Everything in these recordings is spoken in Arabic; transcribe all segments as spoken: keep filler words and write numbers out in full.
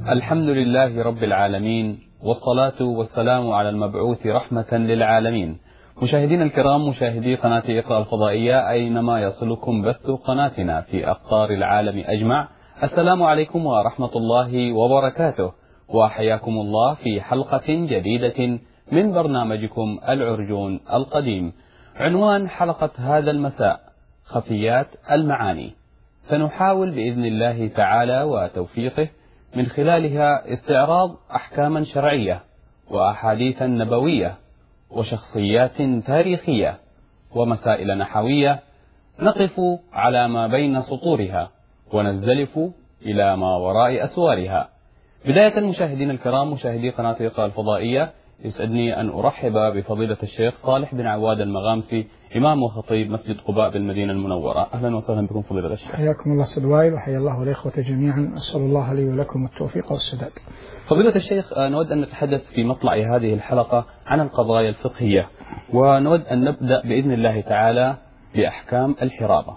الحمد لله رب العالمين، والصلاة والسلام على المبعوث رحمة للعالمين. مشاهدينا الكرام، مشاهدي قناة إقرأ الفضائية أينما يصلكم بث قناتنا في أقطار العالم أجمع، السلام عليكم ورحمة الله وبركاته، وحياكم الله في حلقة جديدة من برنامجكم العرجون القديم. عنوان حلقة هذا المساء: خفيات المعاني. سنحاول بإذن الله تعالى وتوفيقه من خلالها استعراض أحكاما شرعية وأحاديثا نبوية وشخصيات تاريخية ومسائل نحوية، نقف على ما بين سطورها ونزدلف إلى ما وراء أسوارها. بداية مشاهدين الكرام، مشاهدي قناة إقرأ الفضائية، يسعدني أن أرحب بفضيلة الشيخ صالح بن عواد المغامسي، إمام وخطيب مسجد قباء بالمدينة المنورة. أهلا وسهلا بكم فضيلة الشيخ. حياكم الله سيد وائل، وحيا الله الإخوة جميعا، أسأل الله لي ولكم التوفيق والسداد. فضيلة الشيخ، نود أن نتحدث في مطلع هذه الحلقة عن القضايا الفقهية، ونود أن نبدأ بإذن الله تعالى بأحكام الحرابة.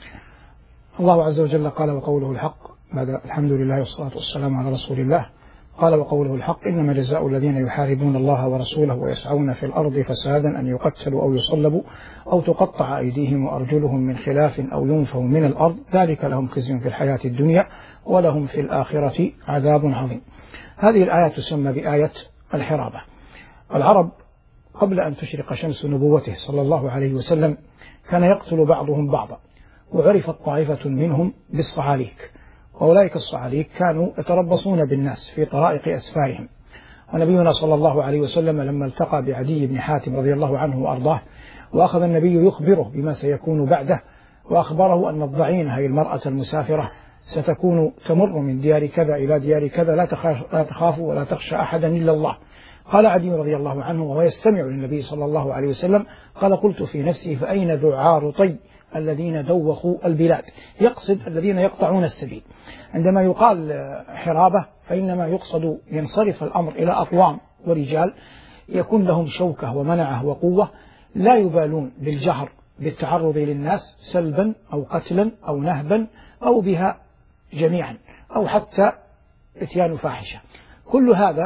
الله عز وجل قال وقوله الحق بعد الحمد لله والصلاة والسلام على رسول الله. قال وقوله الحق: إنما جزاء الذين يحاربون الله ورسوله ويسعون في الأرض فسادا أن يقتلوا أو يصلبوا أو تقطع أيديهم وأرجلهم من خلاف أو ينفوا من الأرض، ذلك لهم خزي في الحياة الدنيا ولهم في الآخرة عذاب عظيم. هذه الآية تسمى بآية الحرابة. العرب قبل أن تشرق شمس نبوته صلى الله عليه وسلم كان يقتل بعضهم بعضا، وعرفت طائفة منهم بالصعاليك، وأولئك الصعاليك كانوا يتربصون بالناس في طرائق أسفارهم. ونبينا صلى الله عليه وسلم لما التقى بعدي بن حاتم رضي الله عنه وأرضاه، وأخذ النبي يخبره بما سيكون بعده، وأخبره أن الضعين هي المرأة المسافرة ستكون تمر من ديار كذا إلى ديار كذا، لا تخاف, لا تخاف ولا تخشى أحدا إلا الله. قال عدي رضي الله عنه وهو يستمع للنبي صلى الله عليه وسلم، قال: قلت في نفسي فأين ذعار طي الذين دوخوا البلاد؟ يقصد الذين يقطعون السبيل. عندما يقال حرابة فإنما يقصد ينصرف الأمر إلى أقوام ورجال يكون لهم شوكة ومنعة وقوة، لا يبالون بالجهر بالتعرض للناس سلبا أو قتلا أو نهبا أو بها جميعا أو حتى اتيان فاحشة. كل هذا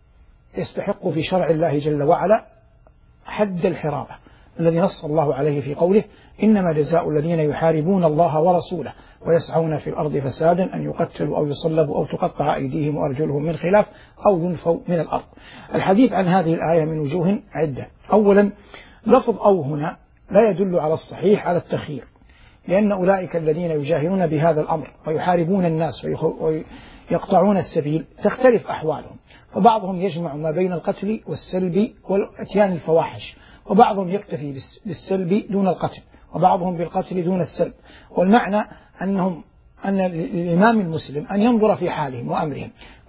يستحق في شرع الله جل وعلا حد الحرابة الذي نص الله عليه في قوله: إنما جزاء الذين يحاربون الله ورسوله ويسعون في الأرض فسادا أن يقتلوا أو يصلبوا أو تقطع أيديهم وأرجلهم من خلاف أو ينفوا من الأرض. الحديث عن هذه الآية من وجوه عدة. أولا، لفظ أو هنا لا يدل على الصحيح على التخيير، لأن أولئك الذين يجاهرون بهذا الأمر ويحاربون الناس ويقطعون السبيل تختلف أحوالهم، فبعضهم يجمع ما بين القتل والسلب والاتيان الفواحش، وبعضهم يكتفي بالسلب دون القتل، وبعضهم بالقتل دون السلب. والمعنى أنهم أن الإمام المسلم أن ينظر في حالهم وأمرهم،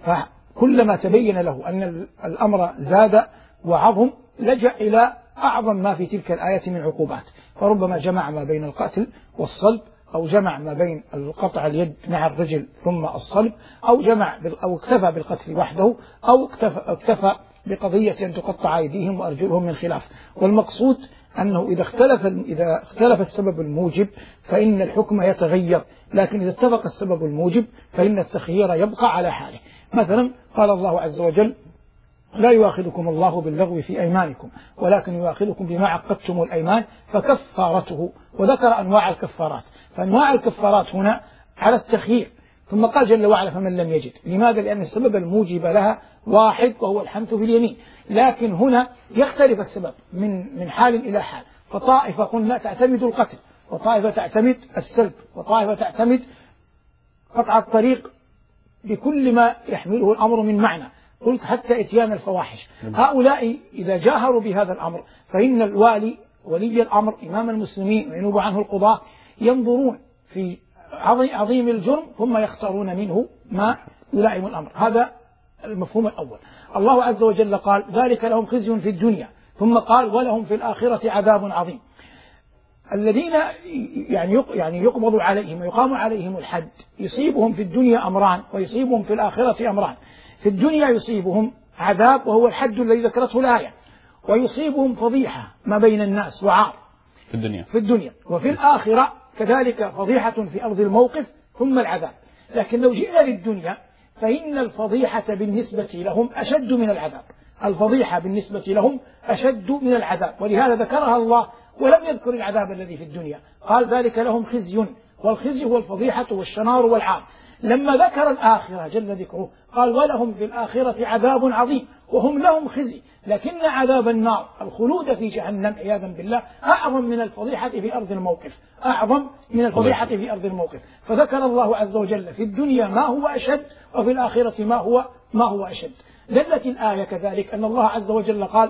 فكلما تبين له أن الأمر زاد وعظم لجأ إلى أعظم ما في تلك الآية من عقوبات، فربما جمع ما بين القتل والصلب، أو جمع ما بين القطع اليد مع الرجل ثم الصلب، أو جمع أو اكتفى بالقتل وحده، أو اكتفى, اكتفى بقضية أن تقطع أيديهم وأرجلهم من خلاف. والمقصود أنه إذا اختلف إذا اختلف السبب الموجب فإن الحكم يتغير، لكن إذا اتفق السبب الموجب فإن التخيير يبقى على حاله. مثلا قال الله عز وجل: لا يؤاخذكم الله باللغو في أيمانكم ولكن يؤاخذكم بما عقدتم الأيمان فكفارته، وذكر أنواع الكفارات. فأنواع الكفارات هنا على التخيير، ثم قال جل وعلا: فمن لم يجد. لماذا؟ لأن السبب الموجب لها واحد وهو الحنث باليمين، لكن هنا يختلف السبب من من حال إلى حال، فطائفة قلنا تعتمد القتل، وطائفة تعتمد السلب، وطائفة تعتمد قطع الطريق بكل ما يحمله الأمر من معنى، قلت حتى اتيان الفواحش. هؤلاء إذا جاهروا بهذا الأمر فإن الوالي ولي الأمر إمام المسلمين وينوب عنه القضاة ينظرون في عظيم الجرم ثم يختارون منه ما يلائم الأمر. هذا المفهوم الأول. الله عز وجل قال: ذلك لهم خزي في الدنيا، ثم قال: ولهم في الآخرة عذاب عظيم. الذين يعني يعني يقبض عليهم ويقام عليهم الحد يصيبهم في الدنيا أمران ويصيبهم في الآخرة أمران. في الدنيا يصيبهم عذاب وهو الحد الذي ذكرته الآية، ويصيبهم فضيحة ما بين الناس وعار في الدنيا في الدنيا وفي الآخرة كذلك فضيحة في أرض الموقف ثم العذاب. لكن لو جئنا للدنيا فإن الفضيحة بالنسبة لهم أشد من العذاب. الفضيحة بالنسبة لهم أشد من العذاب، ولهذا ذكرها الله ولم يذكر العذاب الذي في الدنيا، قال ذلك لهم خزي، والخزي هو الفضيحة والشنار والعار. لما ذكر الآخرة جل ذكره قال ولهم في الآخرة عذاب عظيم، وهم لهم خزي، لكن عذاب النار الخلود في جهنم عياذا بالله أعظم من الفضيحة في أرض الموقف، أعظم من الفضيحة في أرض الموقف. فذكر الله عز وجل في الدنيا ما هو أشد، وفي الآخرة ما هو ما هو أشد. دلت الآية كذلك أن الله عز وجل قال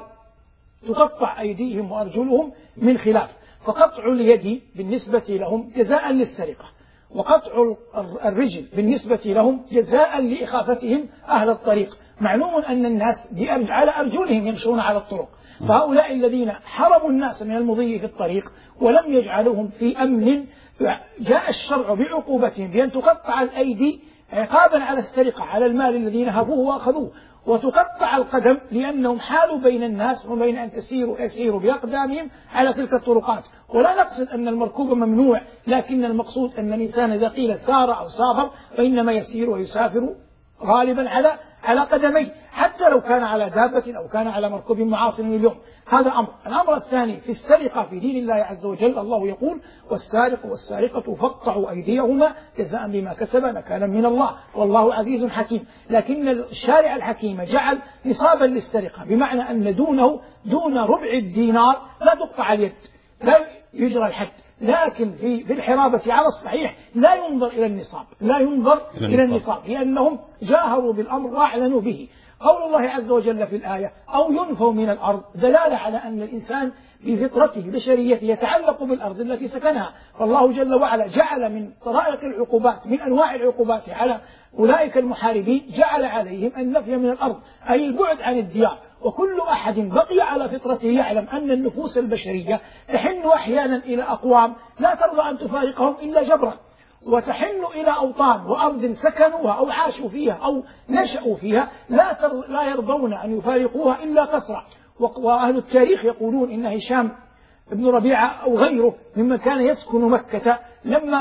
تقطع أيديهم وأرجلهم من خلاف، فقطع اليد بالنسبة لهم جزاء للسرقة، وقطع الرجل بالنسبة لهم جزاء لإخافتهم أهل الطريق. معلوم أن الناس على أرجلهم يمشون على الطرق، فهؤلاء الذين حرموا الناس من المضي في الطريق ولم يجعلوهم في أمن، جاء الشرع بعقوبتهم بأن تقطع الأيدي عقابا على السرقة، على المال الذي نهبوه وأخذوه، وتقطع القدم لأنهم حالوا بين الناس وبين أن تسيروا يسيروا بأقدامهم على تلك الطرقات. ولا نقصد أن المركوب ممنوع، لكن المقصود أن الإنسان إذا قيل سار أو سافر فإنما يسير ويسافر غالبا على على قدميه، حتى لو كان على دابة أو كان على مركوب معاصر اليوم. هذا أمر. الأمر الثاني في السرقة في دين الله عز وجل، الله يقول والسارق والسارقة فاقطعوا أيديهما جزاء بما كسبا نكالا من الله والله عزيز حكيم. لكن الشارع الحكيم جعل نصابا للسرقة، بمعنى أن دونه دون ربع الدينار لا تقطع اليد، لا يجرى الحد، لكن في في الحرابة على الصحيح لا ينظر إلى النصاب، لا ينظر إلى النصاب، لأنهم جاهروا بالأمر وأعلنوا به. قول الله عز وجل في الآية أو ينفوا من الأرض دلالة على أن الإنسان بفطرته بشريته يتعلق بالأرض التي سكنها، فالله جل وعلا جعل من طرائق العقوبات، من أنواع العقوبات على أولئك المحاربين، جعل عليهم النفي من الأرض أي البعد عن الديار. وكل أحد بقي على فطرته يعلم أن النفوس البشرية تحن أحيانا إلى أقوام لا ترضى أن تفارقهم إلا جبرا، وتحن إلى أوطان وأرض سكنوها أو عاشوا فيها أو نشأوا فيها لا لا يرضون أن يفارقوها إلا قسرا. وأهل التاريخ يقولون إن هشام بن ربيعة أو غيره ممن كان يسكن مكة لما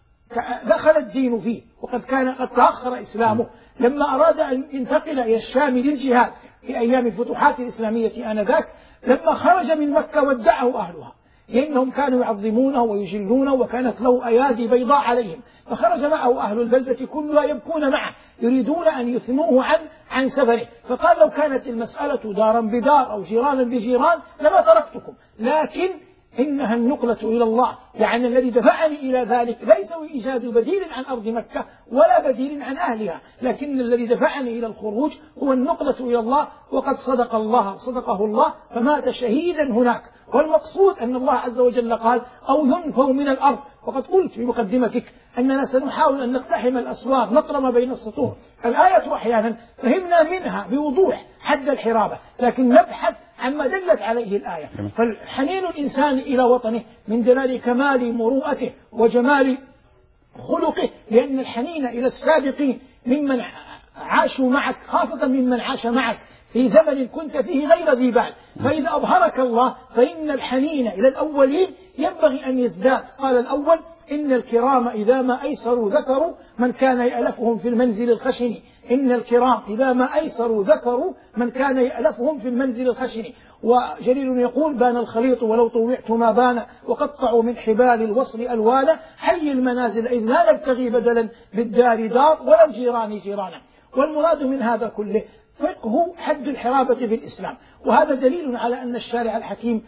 دخل الدين فيه وقد كان قد تأخر إسلامه، لما أراد أن ينتقل إلى الشام للجهاد في أيام الفتوحات الإسلامية آنذاك، لما خرج من مكة ودعه أهلها لأنهم كانوا يعظمونه ويجلونه وكانت له أيادي بيضاء عليهم، فخرج معه أهل البلدة كلها يبكون معه يريدون أن يثنوه عن عن سفره، فقال لو كانت المسألة دارا بدار أو جيرانا بجيران لما تركتكم، لكن إنها النقلة إلى الله، يعني الذي دفعني إلى ذلك ليس إيجاد بديل عن أرض مكة ولا بديل عن أهلها، لكن الذي دفعني إلى الخروج هو النقلة إلى الله، وقد صدق الله صدقه الله فمات شهيدا هناك. والمقصود أن الله عز وجل قال أو ينفوا من الأرض، وقد قلت في مقدمتك أننا سنحاول أن نقتحم الأسوار نقرأ ما بين السطور. الآية أحيانا فهمنا منها بوضوح حد الحرابة، لكن نبحث عما دلت عليه الآية. فالحنين الإنسان إلى وطنه من دلال كمال مروءته وجمال خلقه، لأن الحنين إلى السابقين ممن عاشوا معك، خاصة ممن عاش معك في زمن كنت فيه غير ذي بال، فإذا أظهرك الله فإن الحنين إلى الأولين ينبغي أن يزداد. قال الأول إن الكرام إذا ما أيسروا ذكروا من كان يألفهم في المنزل الخشن، إن الكرام إذا ما أيسروا ذكروا من كان يألفهم في المنزل الخشن. وجليل يقول بان الخليط ولو طوعت ما بان، وقطعوا من حبال الوصل ألوانا، حي المنازل إذ لا نبتغي بدلا بالدار دار ولا الجيران جيرانا. والمراد من هذا كله فقه حد الحرابة في الإسلام، وهذا دليل على أن الشارع الحكيم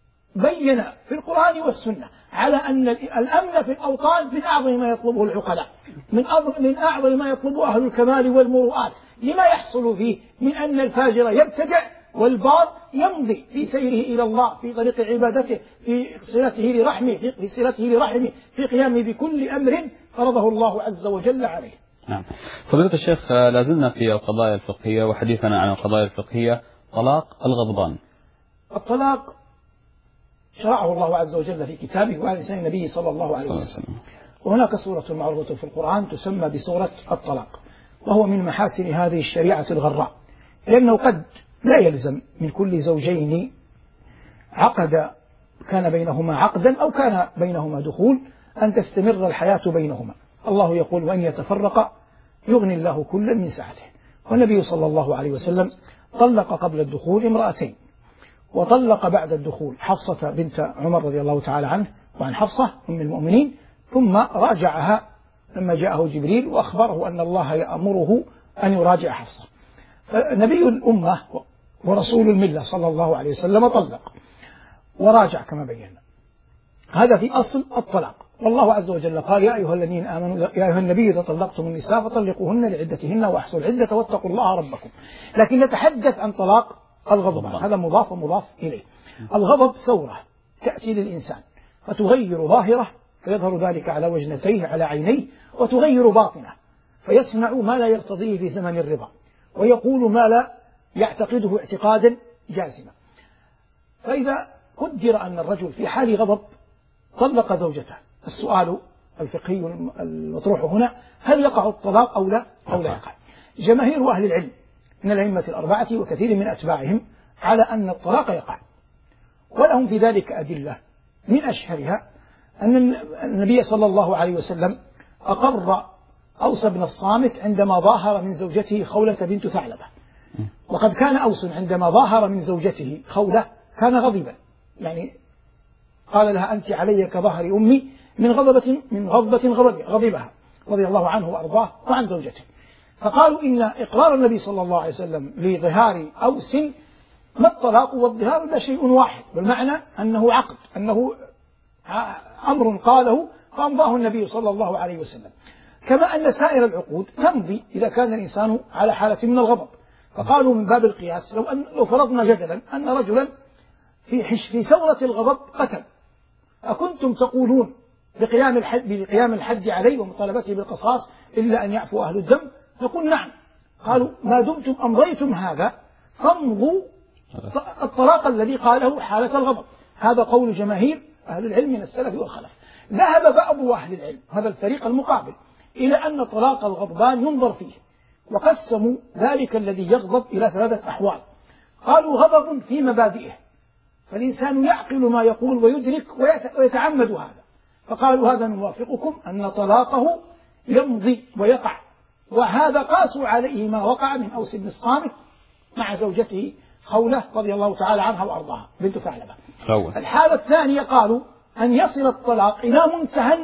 بين في القرآن والسنة على أن الأمن في الأوطان من أعظم ما يطلبه العقلاء، من من أعظم ما يطلبه أهل الكمال والمروءات، لما يحصل فيه من أن الفاجر يبتدع والبار يمضي في سيره إلى الله في طريق عبادته، في صلته لرحمه في صلته لرحمه في قيامه بكل أمر فرضه الله عز وجل عليه. نعم. فضيلة الشيخ، لازلنا في القضايا الفقهية، وحديثنا عن القضايا الفقهية طلاق الغضبان. الطلاق شرعه الله عز وجل في كتابه وعلى لسان النبي صلى الله عليه وسلم، وهناك سورة معروفة في القرآن تسمى بسورة الطلاق، وهو من محاسن هذه الشريعة الغراء، لأنه قد لا يلزم من كل زوجين عقد كان بينهما عقدا أو كان بينهما دخول أن تستمر الحياة بينهما. الله يقول وأن يتفرق يغني الله كلا من سعته. والنبي صلى الله عليه وسلم طلق قبل الدخول امرأتين، وطلق بعد الدخول حفصة بنت عمر رضي الله تعالى عنه وعن حفصة أم المؤمنين، ثم راجعها لما جاءه جبريل وأخبره أن الله يأمره أن يراجع حفصة. فنبي الأمة ورسول الملة صلى الله عليه وسلم طلق وراجع كما بينا. هذا في أصل الطلاق. والله عز وجل قال: يا أيها الذين آمنوا يا أيها النبي إذا طلقتم النساء فطلقوهن لعدتهن وأحصوا العدة واتقوا الله ربكم. لكن نتحدث عن طلاق الغضب، هذا مضاف ومضاف إليه. الغضب ثورة تأتي للإنسان فتغير ظاهره فيظهر ذلك على وجنتيه على عينيه، وتغير باطنه فيصنع ما لا يرتضيه في زمن الرضا، ويقول ما لا يعتقده اعتقادا جازما. فإذا قدر أن الرجل في حال غضب طلق زوجته، السؤال الفقهي المطروح هنا: هل يقع الطلاق أو لا أو لا يقع؟ جماهير أهل العلم من الأئمة الأربعة وكثير من أتباعهم على أن الطلاق يقع، ولهم في ذلك أدلة. من أشهرها أن النبي صلى الله عليه وسلم أقر أوس بن الصامت عندما ظاهر من زوجته خولة بنت ثعلبة، وقد كان أوس عندما ظاهر من زوجته خولة كان غضبا، يعني قال لها: أنت علي كظهر أمي، من غضبة من غضبة غضبها رضي الله عنه وأرضاه وعن زوجته. فقالوا إن إقرار النبي صلى الله عليه وسلم لظهار أوس ما الطلاق والظهار إلا شيء واحد، بالمعنى أنه عقد، أنه أمر قاله فأمضاه النبي صلى الله عليه وسلم، كما أن سائر العقود تمضي إذا كان الإنسان على حالة من الغضب. فقالوا من باب القياس: لو أن لو فرضنا جدلا أن رجلا في حش في ثورة الغضب قتل، أكنتم تقولون بقيام الحد بقيام الحد عليه ومطالبته بالقصاص إلا أن يعفو أهل الدم؟ نقول نعم. قالوا: ما دمتم أمضيتم هذا فامضوا الطلاق الذي قاله حالة الغضب. هذا قول جماهير أهل العلم من السلف والخلف. ذهب بعض أهل العلم، هذا الفريق المقابل، إلى أن طلاق الغضبان ينظر فيه، وقسموا ذلك الذي يغضب إلى ثلاثة أحوال. قالوا: غضب في مبادئه، فالإنسان يعقل ما يقول ويدرك ويتعمد هذا، فقالوا: هذا نوافقكم أن طلاقه يمضي ويقع. وهذا قاسوا عليه ما وقع من أوس بن الصامت مع زوجته خولة رضي الله تعالى عنها وأرضاها بنت ثعلبة. الحالة الثانية قالوا أن يصل الطلاق إلى منتهى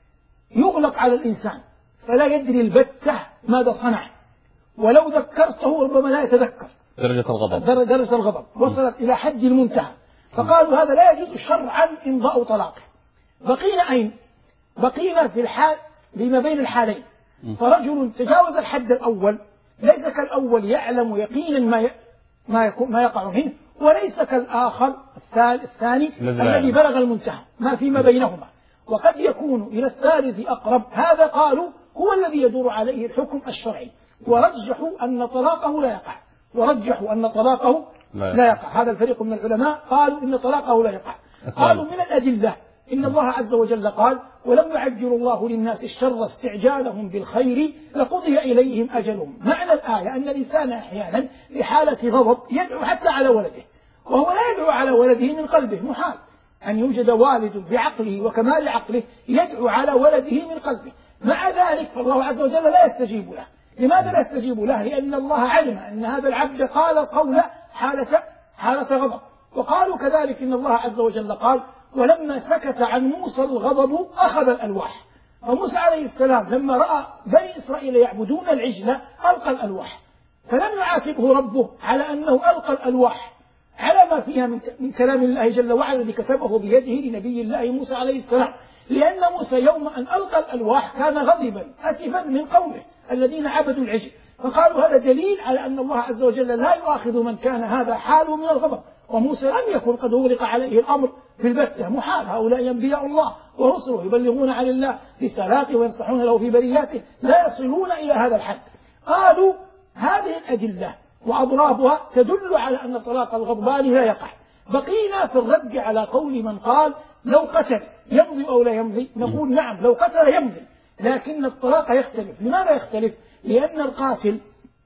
يغلق على الإنسان فلا يدري البتة ماذا صنع، ولو ذكرته ربما لا يتذكر، درجة الغضب درجة الغضب وصلت إلى حد المنتهى. فقالوا: هذا لا يجوز شرعا إمضاء طلاقه. بقينا أين؟ بقينا في الحال بما بين الحالين. فرجل تجاوز الحد الأول ليس كالأول يعلم يقينا ما ي... ما, يكون ما يقع منه، وليس كالآخر الثاني الذي بلغ المنتهى ما فيما بينهما، وقد يكون إلى الثالث أقرب. هذا قالوا هو الذي يدور عليه الحكم الشرعي، ورجحوا أن طلاقه لا يقع، ورجحوا أن طلاقه لا يقع. هذا الفريق من العلماء قالوا إن طلاقه لا يقع. قالوا من الأدلة إن الله عز وجل قال: ولم يعجل الله للناس الشر استعجالهم بالخير لقضي إليهم أجلهم. معنى الآية أن الإنسان أحيانا في حالة غضب يدعو حتى على ولده، وهو لا يدعو على ولده من قلبه، محال أن يوجد والد بعقله وكمال عقله يدعو على ولده من قلبه. مع ذلك فالله عز وجل لا يستجيب له. لماذا لا يستجيب له؟ لأن الله علم أن هذا العبد قال القول حالة حالة غضب. وقالوا كذلك إن الله عز وجل قال: ولما سكت عن موسى الغضب أخذ الألواح. فموسى عليه السلام لما رأى بني إسرائيل يعبدون العجل ألقى الألواح، فلم يعاتبه ربه على أنه ألقى الألواح على ما فيها من كلام الله جل وعلا الذي كتبه بيده لنبي الله موسى عليه السلام، لأن موسى يوم أن ألقى الألواح كان غضبا أسفا من قومه الذين عبدوا العجل. فقالوا هذا دليل على أن الله عز وجل لا يؤاخذ من كان هذا حاله من الغضب، وموسى لم يكن قد أغلق عليه الأمر في البتة، محال. هؤلاء أنبياء الله ورسله يبلغون عن الله رسالاته وينصحون له في برياته، لا يصلون إلى هذا الحد. قالوا هذه الأدلة وأضرابها تدل على أن طلاق الغضبان لا يقع. بقينا في الرد على قول من قال لو قتل يمضي أو لا يمضي. نقول نعم، لو قتل يمضي، لكن الطلاق يختلف. لماذا يختلف؟ لأن القاتل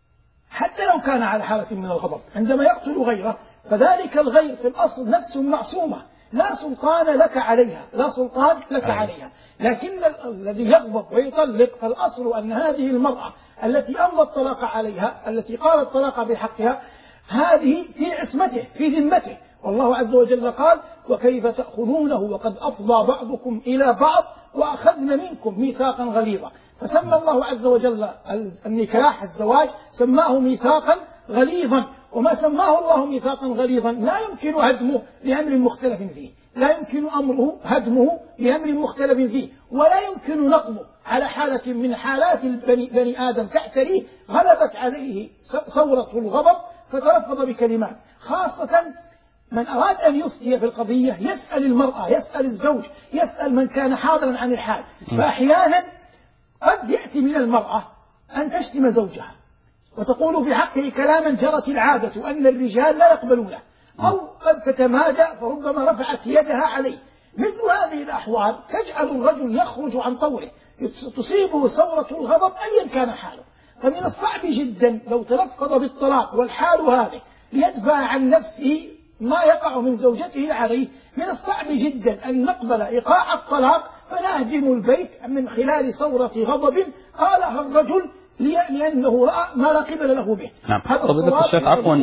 حتى لو كان على حالة من الغضب عندما يقتل غيره فذلك الغير في الأصل نفسه معصومة، لا سلطان لك عليها، لا سلطان لك عليها. لكن الذي يغضب ويطلق فالأصل أن هذه المرأة التي أمضى الطلاق عليها، التي قال الطلاق بحقها، هذه في عصمته في ذمته. والله عز وجل قال: وكيف تأخذونه وقد أفضى بعضكم إلى بعض وأخذن منكم ميثاقا غليظا. فسمى الله عز وجل النكاح الزواج سماه ميثاقا غليظا، وما سماه الله ميثاقا غليظا لا يمكن هدمه لأمر مختلف فيه، لا يمكن أمره هدمه لأمر مختلف فيه، ولا يمكن نقضه على حالة من حالات البني بني آدم تعتريه غلبت عليه ثورة الغضب فتلفظ بكلمات. خاصة من أراد أن يفتي في القضية يسأل المرأة، يسأل الزوج، يسأل من كان حاضرا عن الحال. فأحيانا قد يأتي من المرأة أن تشتم زوجها وتقول في حقه كلاما جرت العادة أن الرجال لا يقبلونه، أو قد تتمادى فربما رفعت يدها عليه. مثل هذه الأحوال تجعل الرجل يخرج عن طوره، تصيبه ثورة الغضب أيا كان حاله. فمن الصعب جدا لو تلفظ بالطلاق والحال هذه ليدفع عن نفسه ما يقع من زوجته عليه، من الصعب جدا أن نقبل إيقاع الطلاق فنهدم البيت من خلال ثورة غضب قالها الرجل لأنه رأى ما لا قبل له به. نعم. فضيلة الشيخ عفوا،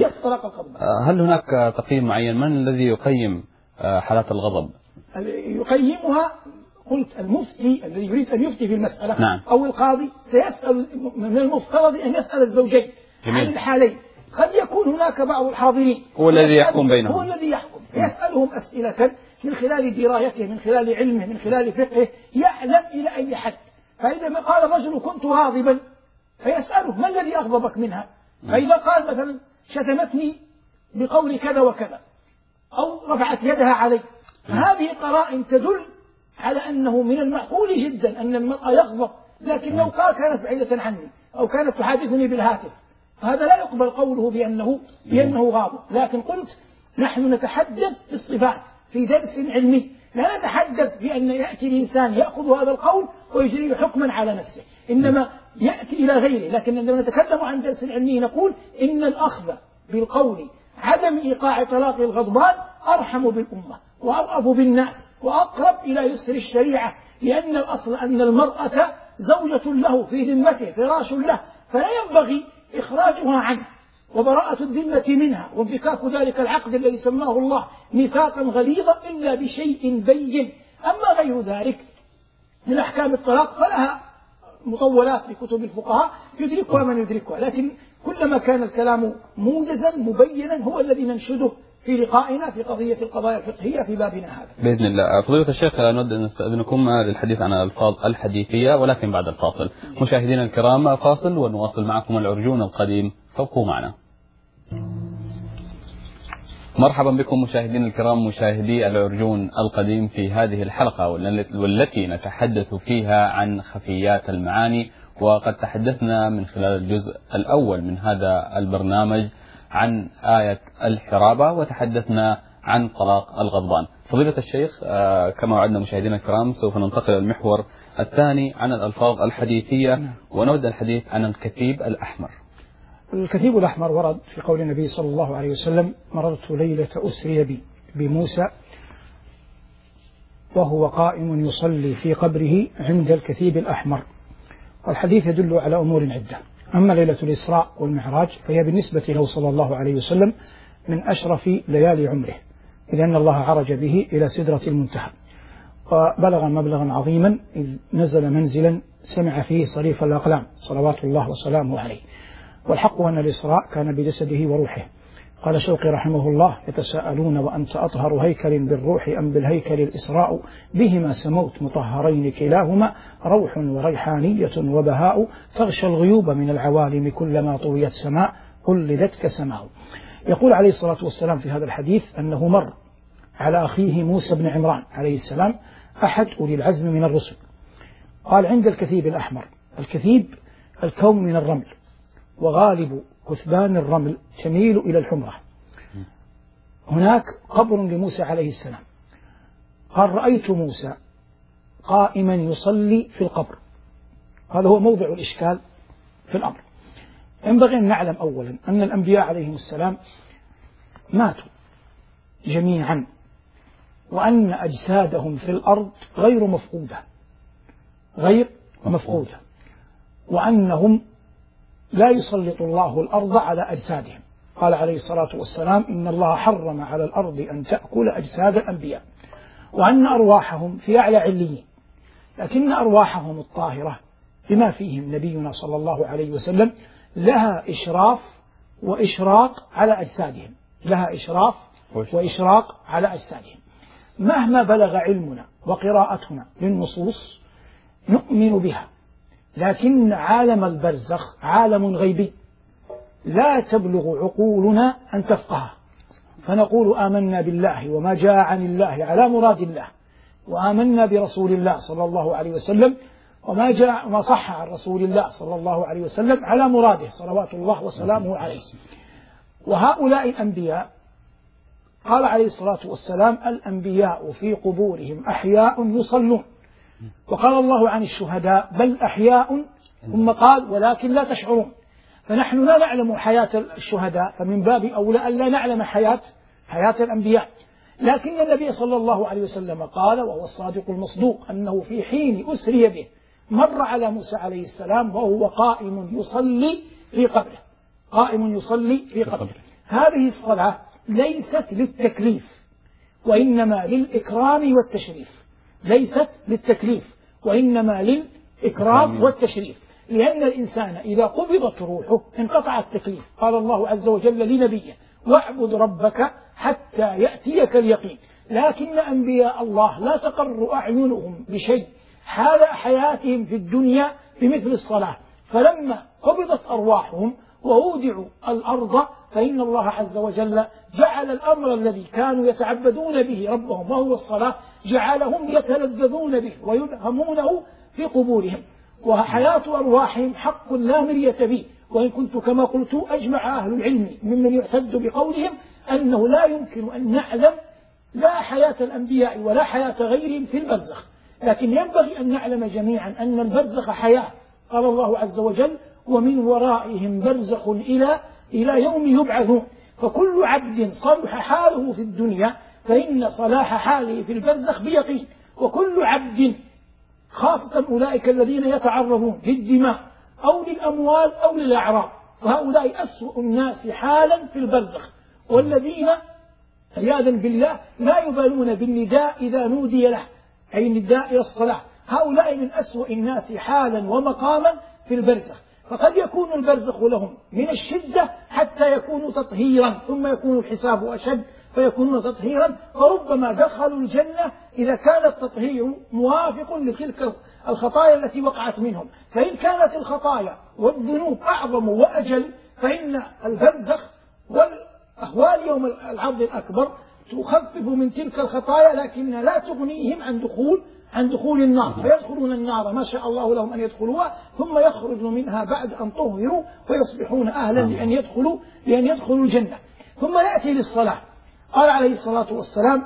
هل هناك تقييم معين؟ من الذي يقيم حالات الغضب؟ يقيمها قلت المفتي الذي يريد أن يفتي في المسألة. نعم. أو القاضي سيسأل، من المفترض أن يسأل الزوجين عن الحالين. قد يكون هناك بعض الحاضرين هو الذي يحكم بينهم، هو الذي يحكم، يسألهم أسئلة من خلال درايته، من خلال علمه، من خلال فقهه، يعلم إلى أي حد. فإذا قال الرجل كنت غاضبا فيسأله ما الذي أغضبك منها؟ فإذا قال مثلا شتمتني بقول كذا وكذا أو رفعت يدها علي، هذه قرائن تدل على أنه من المعقول جدا أن المرأة يغضب، لكن لو قال كانت بعيدة عني أو كانت تحادثني بالهاتف هذا لا يقبل قوله بأنه, بأنه غاضب. لكن قلت نحن نتحدث بالصفات في درس علمي، لا نتحدث بأن يأتي الإنسان يأخذ هذا القول ويجري حكما على نفسه، إنما يأتي إلى غيره. لكن عندما نتكلم عن درس علمي نقول إن الأخذ بالقول عدم إيقاع طلاق الغضبان أرحم بالأمة وأرأف بالناس وأقرب إلى يسر الشريعة، لأن الأصل أن المرأة زوجة له في ذمته، فراش له، فلا ينبغي إخراجها عنه وبراءة الذمة منها وانفكاك ذلك العقد الذي سماه الله ميثاقا غليظا إلا بشيء بين. أما غير ذلك من أحكام الطلاق فلها مطولات في كتب الفقهاء يدركها من يدركها، لكن كلما كان الكلام موجزا مبينا هو الذي ننشده في لقائنا في قضية القضايا الفقهية في بابنا هذا بإذن الله. فضيلة الشيخ نود أن نستأذنكم للحديث عن الألفاظ الحديثية ولكن بعد الفاصل. مشاهدينا الكرام فاصل ونواصل معكم العرجون القديم، فابقوا معنا. مرحبا بكم مشاهدينا الكرام، مشاهدي العرجون القديم في هذه الحلقة والتي نتحدث فيها عن خفيات المعاني. وقد تحدثنا من خلال الجزء الأول من هذا البرنامج عن آية الحرابة وتحدثنا عن طلاق الغضبان. فضيلة الشيخ كما وعدنا مشاهدينا الكرام سوف ننتقل للمحور الثاني عن الألفاظ الحديثية ونبدأ الحديث عن الكثيب الأحمر. الكثيب الأحمر ورد في قول النبي صلى الله عليه وسلم: مررت ليلة أسري بي بموسى وهو قائم يصلي في قبره عند الكثيب الأحمر. والحديث يدل على أمور عدة. أما ليلة الإسراء والمعراج فهي بالنسبة له صلى الله عليه وسلم من أشرف ليالي عمره، إذ أن الله عرج به إلى سدرة المنتهى وبلغ مبلغا عظيما، إذ نزل منزلا سمع فيه صريف الأقلام صلوات الله وسلامه عليه. والحق أن الإسراء كان بجسده وروحه. قال شوقي رحمه الله: يتساءلون وأنت أطهر هيكل بالروح أم بالهيكل الإسراء، بهما سموت مطهرين كلاهما روح وريحانية وبهاء، تغشى الغيوب من العوالم كلما طويت سماء قلدتك سماء. يقول عليه الصلاة والسلام في هذا الحديث أنه مر على أخيه موسى بن عمران عليه السلام أحد أولي العزم من الرسل، قال عند الكثيب الأحمر. الكثيب الكون من الرمل، وغالب كثبان الرمل تميل إلى الحمرة. هناك قبر لموسى عليه السلام، قال رأيت موسى قائما يصلي في القبر. هذا هو موضع الإشكال في الأمر. ينبغي أن نعلم أولا أن الأنبياء عليهم السلام ماتوا جميعا وأن أجسادهم في الأرض غير مفقودة غير مفقودة وأنهم لا يسلط الله الأرض على أجسادهم. قال عليه الصلاة والسلام إن الله حرم على الأرض أن تأكل أجساد الأنبياء، وأن أرواحهم في أعلى عليين، لكن أرواحهم الطاهرة بما فيهم نبينا صلى الله عليه وسلم لها إشراف وإشراق على أجسادهم لها إشراف وإشراق على أجسادهم. مهما بلغ علمنا وقراءتنا للنصوص نؤمن بها، لكن عالم البرزخ عالم غيبي لا تبلغ عقولنا أن تفقهه، فنقول آمنا بالله وما جاء عن الله على مراد الله، وآمنا برسول الله صلى الله عليه وسلم وما جاء ما صح عن رسول الله صلى الله عليه وسلم على مراده صلوات الله وسلامه عليه. وهؤلاء الأنبياء قال عليه الصلاة والسلام الأنبياء في قبورهم أحياء يصلون، وقال الله عن الشهداء بل أحياء ثم قال ولكن لا تشعرون. فنحن لا نعلم حياة الشهداء، فمن باب أولى أن لا نعلم حياة حياة الأنبياء. لكن النبي صلى الله عليه وسلم قال وهو الصادق المصدوق أنه في حين أسري به مر على موسى عليه السلام وهو قائم يصلي في قبره قائم يصلي في قبره. هذه الصلاة ليست للتكليف وإنما للإكرام والتشريف ليست للتكليف وإنما للإكرام والتشريف، لأن الإنسان إذا قبضت روحه انقطع التكليف. قال الله عز وجل لنبيه واعبد ربك حتى يأتيك اليقين. لكن أنبياء الله لا تقر أعينهم بشيء حال حياتهم في الدنيا بمثل الصلاة، فلما قبضت أرواحهم ووضعوا الأرض فإن الله عز وجل جعل الأمر الذي كانوا يتعبدون به ربهم وهو الصلاة جعلهم يتلذذون به ويلهمونه في قبورهم. وحياة أرواحهم حق لا مرية به، وإن كنت كما قلت أجمع أهل العلم ممن يعتد بقولهم أنه لا يمكن أن نعلم لا حياة الأنبياء ولا حياة غيرهم في البرزخ، لكن ينبغي أن نعلم جميعا أن البرزخ حياة. قال الله عز وجل ومن ورائهم برزخ إلى إلى يوم يبعثون. فكل عبد صلح حاله في الدنيا فإن صلاح حاله في البرزخ بيقين، وكل عبد خاصة أولئك الذين يتعرضون للدماء أو للأموال أو للأعراض، وهؤلاء أسوأ الناس حالا في البرزخ، والذين عياذا بالله لا يبالون بالنداء إذا نودي له أي النداء إلى الصلاة. هؤلاء من أسوأ الناس حالا ومقاما في البرزخ. فقد يكون البرزخ لهم من الشدة حتى يكونوا تطهيرا، ثم يكون الحساب أشد فيكونون تطهيرا، فربما دخلوا الجنة إذا كان التطهير موافق لتلك الخطايا التي وقعت منهم. فإن كانت الخطايا والذنوب أعظم وأجل فإن البرزخ والأهوال يوم العرض الأكبر تخفف من تلك الخطايا، لكن لا تغنيهم عن دخول عن دخول النار، فيدخلون النار ما شاء الله لهم أن يدخلوها ثم يخرجوا منها بعد أن طهروا ويصبحون أهلا لأن يدخلوا لأن يدخلوا الجنة. ثم نأتي للصلاة. قال عليه الصلاة والسلام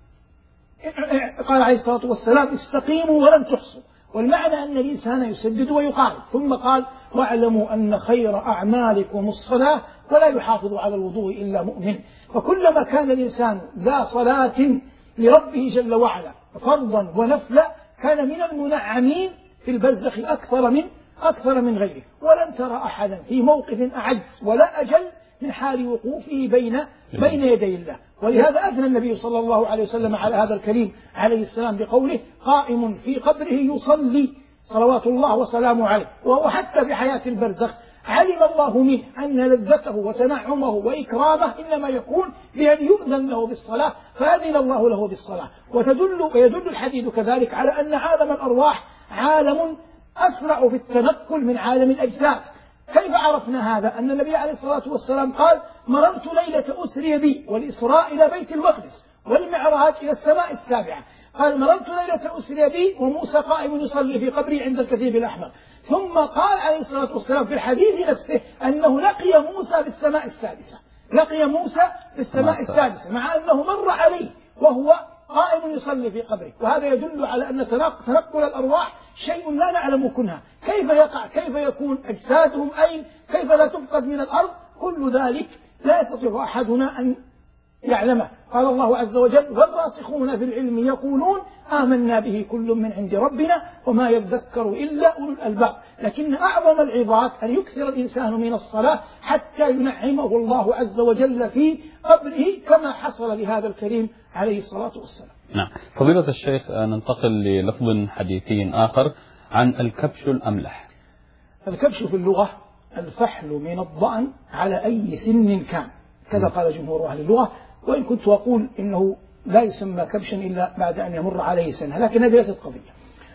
قال عليه الصلاة والسلام استقيموا ولن تحصوا، والمعنى أن الإنسان يسدد ويقارب. ثم قال واعلموا أن خير أعمالكم الصلاة ولا يحافظ على الوضوء إلا مؤمن. فكلما كان الإنسان ذا صلاة لربه جل وعلا فرضا ونفلا كان من المنعمين في البرزخ أكثر من أكثر من غيره. ولن ترى أحدا في موقف أعز ولا أجل من حال وقوفه بين بين يدي الله. ولهذا أثنى النبي صلى الله عليه وسلم على هذا الكريم عليه السلام بقوله قائم في قبره يصلي صلوات الله وسلامه عليه. وحتى في حياة البرزخ علم الله منه أن لذته وتنعمه وإكرامه إنما يكون بأن يؤذن له بالصلاة، فأذن الله له بالصلاة. وتدل ويدل الحديث كذلك على أن عالم الأرواح عالم أسرع في التنقل من عالم الأجساد. كيف عرفنا هذا؟ أن النبي عليه الصلاة والسلام قال مررت ليلة أسري بي والإسراء إلى بيت المقدس والمعراج إلى السماء السابعة. قال مررت ليلة أسري بي وموسى قائم يصلي في قبري عند الكثيب الأحمر. ثم قال عليه الصلاة والسلام في الحديث نفسه أنه لقي موسى في السماء السادسة لقي موسى في السماء السادسة مع أنه مر عليه وهو قائم يصلي في قبره. وهذا يدل على أن تنقل الأرواح شيء لا نعلم كنها، كيف يقع، كيف يكون، أجسادهم أين، كيف لا تفقد من الأرض، كل ذلك لا يستطيع أحدنا أن يعلمه. قال الله عز وجل: والراسخون في العلم يقولون آمنا به كل من عند ربنا وما يذكر إلا أولو الألباب. لكن أعظم العظات أن يكثر الإنسان من الصلاة حتى ينعمه الله عز وجل في قبره كما حصل لهذا الكريم عليه الصلاة والسلام. نعم. فضيلة الشيخ، ننتقل للفظ حديثي آخر عن الكبش الأملح. الكبش في اللغة الفحل من الضأن على أي سن كان، كذا قال جمهور أهل اللغة، وإن كنت أقول إنه لا يسمى كبشا إلا بعد أن يمر عليه سنة، لكن هذه ليست قضية.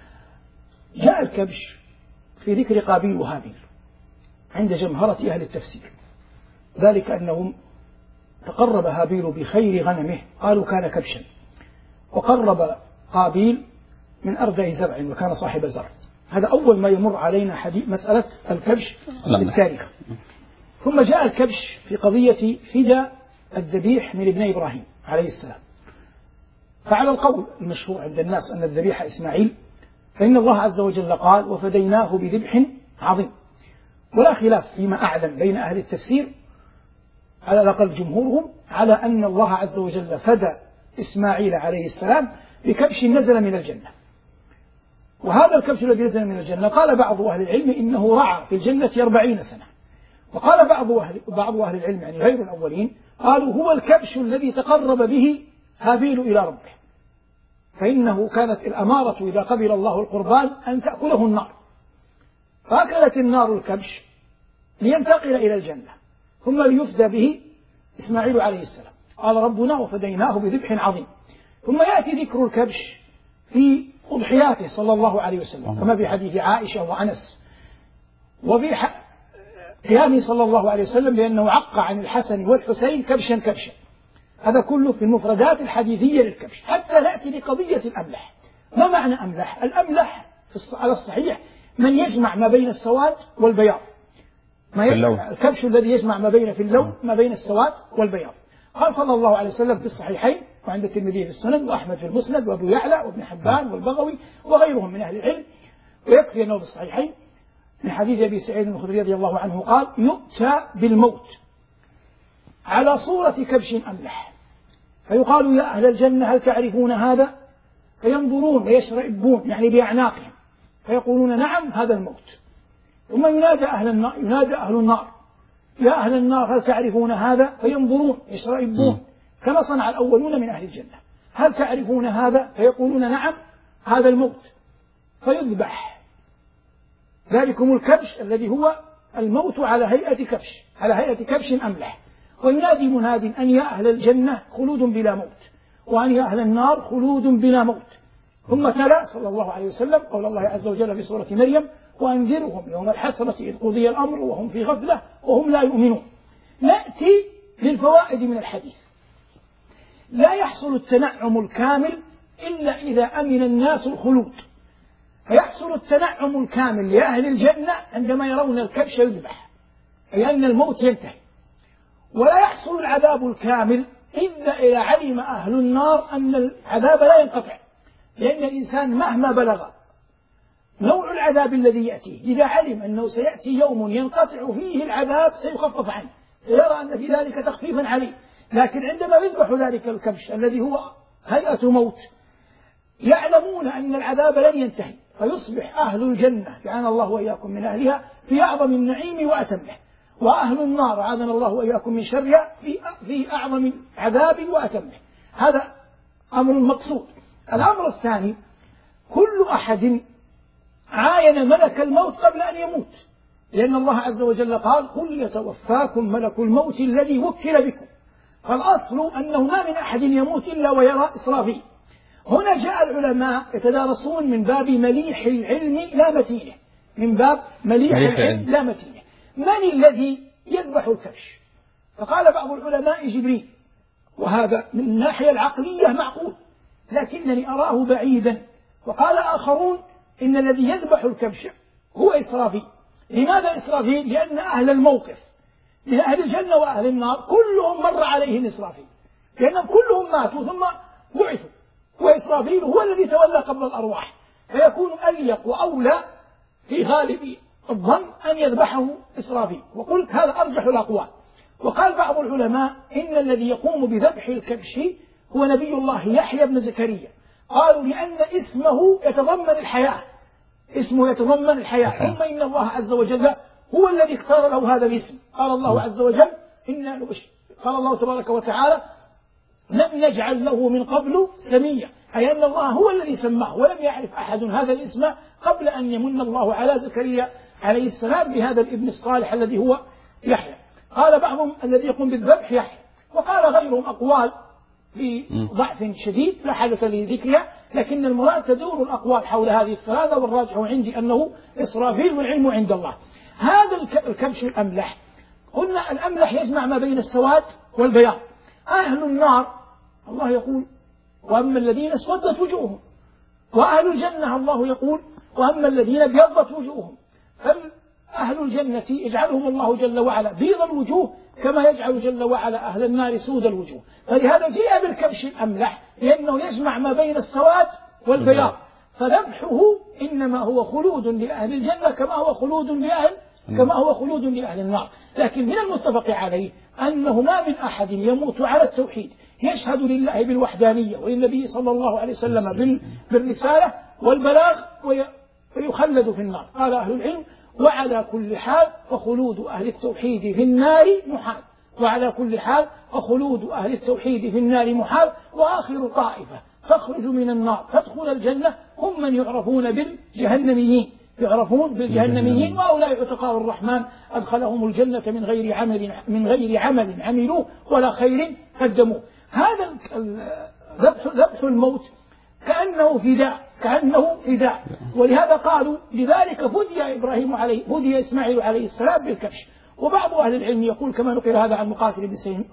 جاء الكبش في ذكر قابيل وهابيل عند جمهرة أهل التفسير، ذلك أنهم تقرب هابيل بخير غنمه، قالوا كان كبشا، وقرب قابيل من أردع زرع وكان صاحب زرع. هذا أول ما يمر علينا حديث مسألة الكبش في التاريخ. ثم جاء الكبش في قضية فداء الذبيح من ابن إبراهيم عليه السلام. فعلى القول المشهور عند الناس أن الذبيح إسماعيل، فإن الله عز وجل قال: وفديناه بذبح عظيم. ولا خلاف فيما أعلم بين أهل التفسير على الأقل جمهورهم على أن الله عز وجل فدى إسماعيل عليه السلام بكبش نزل من الجنة. وهذا الكبش الذي نزل من الجنة قال بعض أهل العلم إنه رعى في الجنة أربعين سنة. وقال بعض أهل, بعض أهل العلم يعني غير الأولين قالوا هو الكبش الذي تقرب به هابيل إلى ربه، فإنه كانت الأمارة إذا قبل الله القربان أن تأكله النار، فأكلت النار الكبش لينتقل إلى الجنة ثم ليفدى به إسماعيل عليه السلام. قال ربنا: وفديناه بذبح عظيم. ثم يأتي ذكر الكبش في أضحياته صلى الله عليه وسلم كما في حديث عائشة وأنس، وفي قيامه صلى الله عليه وسلم بأنه عق عن الحسن والحسين كبشا كبشا. هذا كله في المفردات الحديثية للكبش. حتى نأتي لقضية الأملح. ما معنى أملح؟ الأملح على الصحيح من يجمع ما بين السواد والبياض، ما الكبش الذي يجمع ما بين في اللون ما بين السواد والبياض. قال صلى الله عليه وسلم في الصحيحين وعند الترمذي في السنن وأحمد في المسند وأبو يعلى وابن حبان والبغوي وغيرهم من أهل العلم، ويكفي أنه في الصحيحين من حديث أبي سعيد الخدري رضي الله عنه قال: يؤتى بالموت على صورة كبش أملح، فيقال: يا أهل الجنة هل تعرفون هذا؟ فينظرون ويشرئبون يعني بأعناقهم فيقولون: نعم هذا الموت. ثم ينادى أهل النار ينادى أهل النار: يا أهل النار هل تعرفون هذا؟ فينظرون يشرئبون كما صنع الأولون من أهل الجنة: هل تعرفون هذا؟ فيقولون: نعم هذا الموت. فيذبح ذلكم الكبش الذي هو الموت على هيئة كبش على هيئة كبش أملح. وينادي مناد أن يا أهل الجنة خلود بلا موت، وأن يا أهل النار خلود بلا موت. ثم تلا صلى الله عليه وسلم قول الله عز وجل في سورة مريم: وأنذرهم يوم الحسرة إذ قضي الأمر وهم في غفلة وهم لا يؤمنون. نأتي للفوائد من الحديث. لا يحصل التنعم الكامل إلا إذا أمن الناس الخلود، فيحصل التنعم الكامل لأهل الجنة عندما يرون الكبش يذبح، أي أن الموت ينتهي. ولا يحصل العذاب الكامل إلا إذا علم أهل النار أن العذاب لا ينقطع، لأن الإنسان مهما بلغ نوع العذاب الذي يأتيه إذا علم أنه سيأتي يوم ينقطع فيه العذاب سيخفف عنه، سيرى أن في ذلك تخفيفا عليه. لكن عندما يذبح ذلك الكبش الذي هو هيئة موت يعلمون أن العذاب لن ينتهي، فيصبح أهل الجنة جعلنا الله وإياكم من أهلها في أعظم النعيم وأتمه، وأهل النار عاذنا الله وإياكم من شرها في في أعظم عذاب وأتمه. هذا أمر مقصود. الأمر الثاني: كل أحد عاين ملك الموت قبل أن يموت، لأن الله عز وجل قال: قل يتوفاكم ملك الموت الذي وكل بكم. فالأصل أنه ما من أحد يموت إلا ويرى إسرافيل. هنا جاء العلماء يتدارسون من باب مليح العلم لا متينه، من باب مليح العلم لا متينه. من الذي يذبح الكبش؟ فقال بعض العلماء: جبريل، وهذا من الناحية العقلية معقول، لكنني أراه بعيدا. وقال آخرون: إن الذي يذبح الكبش هو إسرافيل. لماذا إسرافيل؟ لأن أهل الموقف من أهل الجنة وأهل النار كلهم مر عليهم إسرافيل، لأنهم كلهم ماتوا ثم بعثوا، وإسرافيل هو الذي تولى قبض الأرواح، فيكون أليق وأولى في غالب الظن أن يذبحه إسرافيل. وقلت هذا أرجح الأقوال. وقال بعض العلماء إن الذي يقوم بذبح الكبش هو نبي الله يحيى بن زكريا، قالوا لأن اسمه يتضمن الحياة، اسمه يتضمن الحياة، ثم إن الله عز وجل هو الذي اختار له هذا الاسم. قال الله عز وجل إن قال الله تبارك وتعالى لم نجعل له من قبل سميا، أي أن الله هو الذي سماه، ولم يعرف أحد هذا الاسم قبل أن يمن الله على زكريا عليه السلام بهذا الابن الصالح الذي هو يحيى. قال بعضهم الذي يقوم بالذبح يحيى، وقال غيرهم أقوال بضعف شديد لا حاجة لذكرها، لكن المراد تدور الأقوال حول هذه الثلاثة، والراجح عندي أنه إسرافيل والعلم عند الله. هذا الكبش الأملح، قلنا الأملح يجمع ما بين السواد والبياض. أهل النار الله يقول وأما الذين اسودت وجوههم، وأهل الجنة الله يقول وأما الذين ابيضت وجوههم. فأهل الجنة يجعلهم الله جل وعلا بيض الوجوه كما يجعل جل وعلا أهل النار سود الوجوه. فلهذا جاء بالكبش الأملح لأنه يجمع ما بين السواد والبياض، فذبحه إنما هو خلود لأهل الجنة كما هو خلود لأهل كما هو خلود لأهل النار. لكن من المتفق عليه أنه ما من أحد يموت على التوحيد يشهد لله بالوحدانية وللنبي صلى الله عليه وسلم بالرسالة والبلاغ ويخلد في النار. قال أهل العلم وعلى كل حال فخلود أهل التوحيد في النار محال، وعلى كل حال فخلود أهل التوحيد في النار محال. وآخر طائفة تخرج من النار تدخل الجنة هم من يعرفون بالجهنميين، يعرفون بالجهنميين، وأولئك عتقاء الرحمن أدخلهم الجنة من غير عمل من غير عمل عملوه ولا خير قدموه. هذا ذبح ذبح الموت كأنه فداء كأنه فداء وولهذا قالوا لذلك فدي إبراهيم عليه فدي إسماعيل عليه السلام بالكبش. وبعض أهل العلم يقول كما نقل هذا عن مقاتل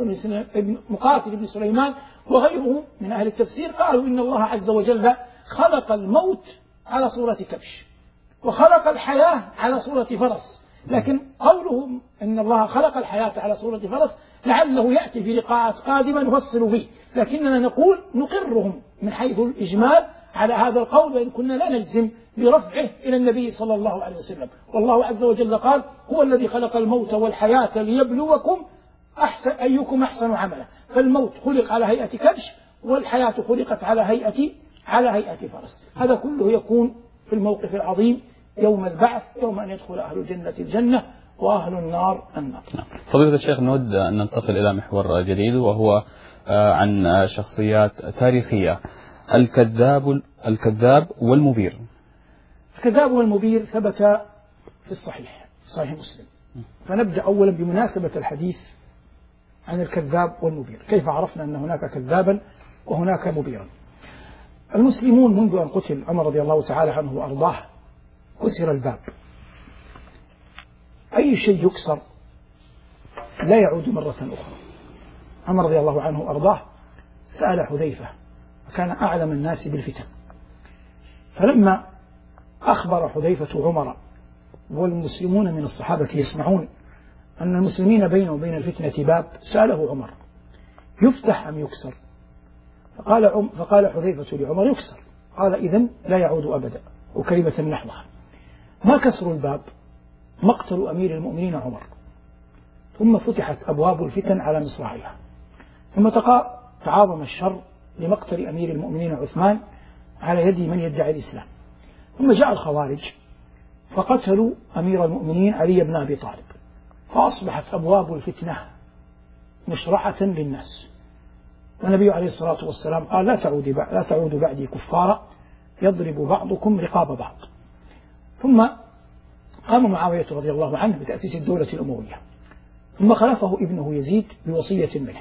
بن مقاتل بن سليمان وغيره من أهل التفسير، قالوا إن الله عز وجل خلق الموت على صورة كبش وخلق الحياة على صورة فرس، لكن قولهم إن الله خلق الحياة على صورة فرس لعله يأتي في لقاءات قادمة نفصل فيه، لكننا نقول نقرهم من حيث الإجمال على هذا القول، وإن كنا لا نجزم برفعه إلى النبي صلى الله عليه وسلم. والله عز وجل قال هو الذي خلق الموت والحياة ليبلوكم أحسن أيكم أحسن عملا، فالموت خلق على هيئة كبش والحياة خلقت على هيئة على هيئة فرس. هذا كله يكون في الموقف العظيم يوم البعث، يوم أن يدخل أهل الجنة الجنة وأهل النار النار. فضيلة الشيخ، نود أن ننتقل إلى محور جديد وهو عن شخصيات تاريخية، الكذاب الكذاب والمبير. الكذاب والمبير ثبت في الصحيح صحيح مسلم. فنبدأ أولا بمناسبة الحديث عن الكذاب والمبير، كيف عرفنا أن هناك كذابا وهناك مبيرا. المسلمون منذ أن قتل عمر رضي الله تعالى عنه وأرضاه كسر الباب، أي شيء يكسر لا يعود مرة أخرى. عمر رضي الله عنه وأرضاه سأل حذيفة وكان أعلم الناس بالفتن، فلما أخبر حذيفة عمر والمسلمون من الصحابة يسمعون أن المسلمين بينه وبين الفتنة باب، سأله عمر يفتح أم يكسر؟ فقال, عم فقال حذيفة لعمر يكسر. قال إذن لا يعود أبدا، وكلمة نحوها. ما كسر الباب؟ مقتل أمير المؤمنين عمر، ثم فتحت أبواب الفتن على مصراعيها، ثم تعاظم الشر لمقتل أمير المؤمنين عثمان على يد من يدعي الإسلام، ثم جاء الخوارج فقتلوا أمير المؤمنين علي بن أبي طالب، فأصبحت أبواب الفتنة مشرعة للناس. والنبي عليه الصلاة والسلام قال لا تعود لا تعود بعدي كفارا يضرب بعضكم رقاب بعض. ثم قام معاوية رضي الله عنه بتأسيس الدولة الأموية، ثم خلفه ابنه يزيد بوصية منه،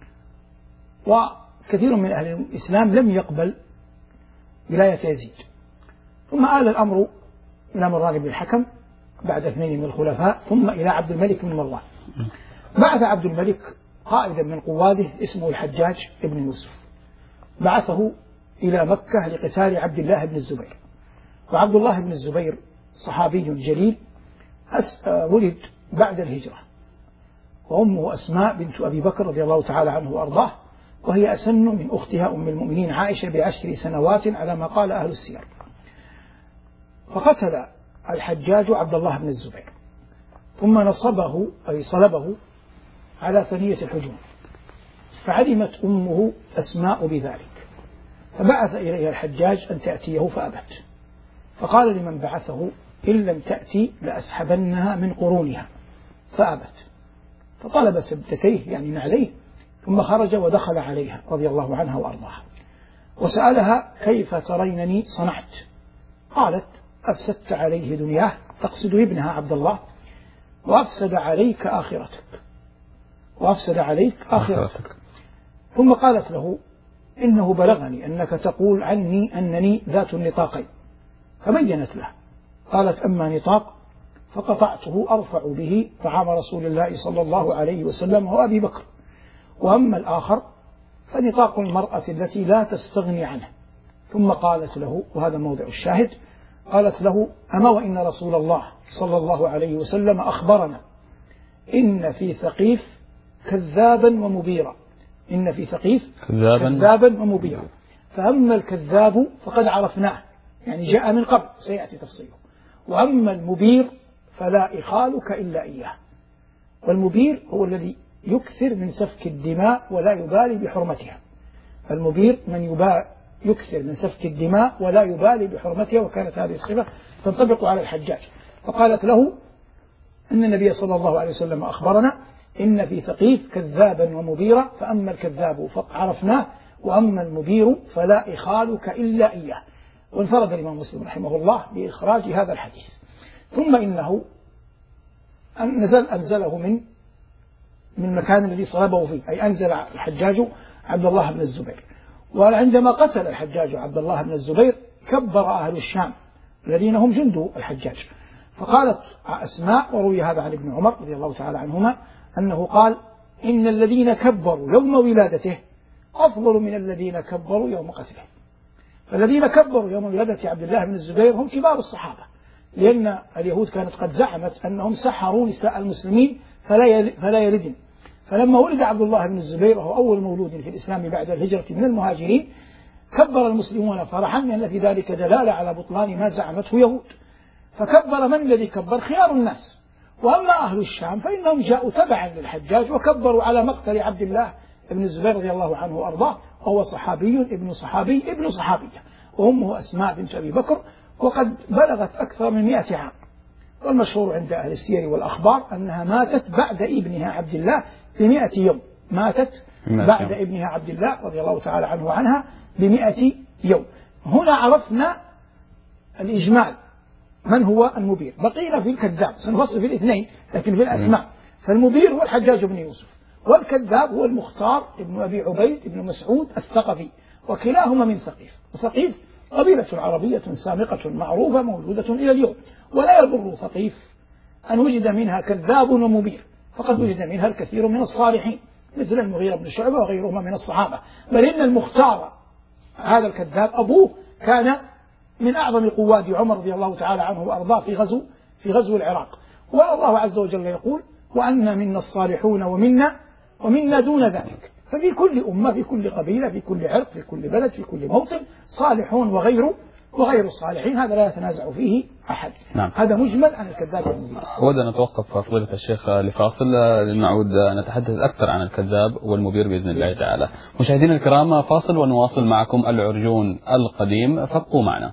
وكثير من أهل الإسلام لم يقبل ولاية يزيد. ثم آل الأمر إلى مروان بن الحكم بعد اثنين من الخلفاء، ثم إلى عبد الملك بن مروان. بعث عبد الملك قائدا من قواده اسمه الحجاج بن يوسف، بعثه إلى مكة لقتال عبد الله بن الزبير. وعبد الله بن الزبير صحابي جليل ولد بعد الهجرة، وأمه أسماء بنت أبي بكر رضي الله تعالى عنه وأرضاه، وهي أسن من أختها أم المؤمنين عائشة بعشر سنوات على ما قال أهل السير. فقتل الحجاج عبد الله بن الزبير، ثم نصبه أي صلبه على ثنية الحجون، فعلمت أمه أسماء بذلك، فبعث إليها الحجاج أن تأتيه فأبت، فقال لمن بعثه إن لم تأتي لأسحبنها من قرونها، فأبت، فطلب سبتتيه يعني نعليه، ثم خرج ودخل عليها رضي الله عنها وأرضاها، وسألها كيف ترينني صنعت؟ قالت أفسدت عليه دنياه، تقصد ابنها عبد الله، وأفسد عليك آخرتك وأفسد عليك آخرتك. ثم قالت له إنه بلغني أنك تقول عني أنني ذات النطاقين، فبينت له، قالت أما نطاق فقطعته أرفع به طعام رسول الله صلى الله عليه وسلم وأبي بكر، وأما الآخر فنطاق المرأة التي لا تستغني عنه. ثم قالت له، وهذا موضع الشاهد، قالت له أما وإن رسول الله صلى الله عليه وسلم أخبرنا إن في ثقيف كذابا ومبيرا، إن في ثقيف كذابا, كذابا ومبيرا، فأما الكذاب فقد عرفناه يعني جاء من قبل سيأتي تفصيله، وأما المبير فلا إخالك إلا إياه. والمبير هو الذي يكثر من سفك الدماء ولا يبالي بحرمتها، المبير من يبالي يكثر من سفك الدماء ولا يبالي بحرمتها، وكانت هذه الصفة تنطبق على الحجاج. فقالت له أن النبي صلى الله عليه وسلم أخبرنا إن في ثقيف كذابا ومبيرا، فأما الكذاب فعرفناه وأما المبير فلا إخالك إلا إياه. وانفرد الإمام مسلم رحمه الله بإخراج هذا الحديث. ثم إنه نزل أنزله من من المكان الذي صلبه فيه، أي أنزل الحجاج عبد الله بن الزبير. وعندما قتل الحجاج عبد الله بن الزبير كبر أهل الشام الذين هم جند الحجاج، فقالت أسماء، وروي هذا عن ابن عمر رضي الله تعالى عنهما أنه قال إن الذين كبروا يوم ولادته أفضل من الذين كبروا يوم قتله. فالذين كبروا يوم ولادة عبد الله بن الزبير هم كبار الصحابة، لأن اليهود كانت قد زعمت أنهم سحروا نساء المسلمين فلا يلدن، فلما ولد عبد الله بن الزبير وهو أول مولود في الإسلام بعد الهجرة من المهاجرين كبر المسلمون فرحا، لأن في ذلك دلالة على بطلان ما زعمته يهود. فكبر من الذي كبر؟ خيار الناس. وأما أهل الشام فإنهم جاءوا تبعا للحجاج وكبروا على مقتل عبد الله بن الزبير رضي الله عنه وأرضاه، وهو صحابي ابن صحابي ابن صحابية، وأمه أسماء بنت أبي بكر، وقد بلغت أكثر من مئة عام. والمشهور عند أهل السير والأخبار أنها ماتت بعد ابنها عبد الله بمئة يوم، ماتت بعد ابنها عبد الله رضي الله تعالى عنه وعنها بمئة يوم. هنا عرفنا الإجمال من هو المبير. بقينا في الكذاب، سنفصل في الاثنين لكن في الأسماء. فالمبير هو الحجاج بن يوسف، والكذاب هو المختار ابن أبي عبيد ابن مسعود الثقفي، وكلاهما من ثقيف. وثقيف قبيلة عربية سامقة معروفة موجودة إلى اليوم، ولا يضر ثقيف أن وجد منها كذاب ومبير، فقد وجد منها الكثير من الصالحين مثل المغيرة بن شعبة وغيرهما من الصحابة. بل إن المختار هذا الكذاب أبوه كان من أعظم قواد عمر رضي الله تعالى عنه وأرضاه في غزو في غزو العراق. والله عز وجل يقول وأن منا الصالحون ومنا ومنا دون ذلك. ففي كل أمة، في كل قبيلة، في كل عرق، في كل بلد، في كل موطن صالحون وغير وغير الصالحين، هذا لا يتنازع فيه أحد. نعم. هذا مجمل عن الكذاب والمبير. أود أن نتوقف فضيلة الشيخ لفاصل لنعود نتحدث أكثر عن الكذاب والمبير بإذن الله تعالى. مشاهدينا الكرام، فاصل ونواصل معكم العرجون القديم، فابقوا معنا.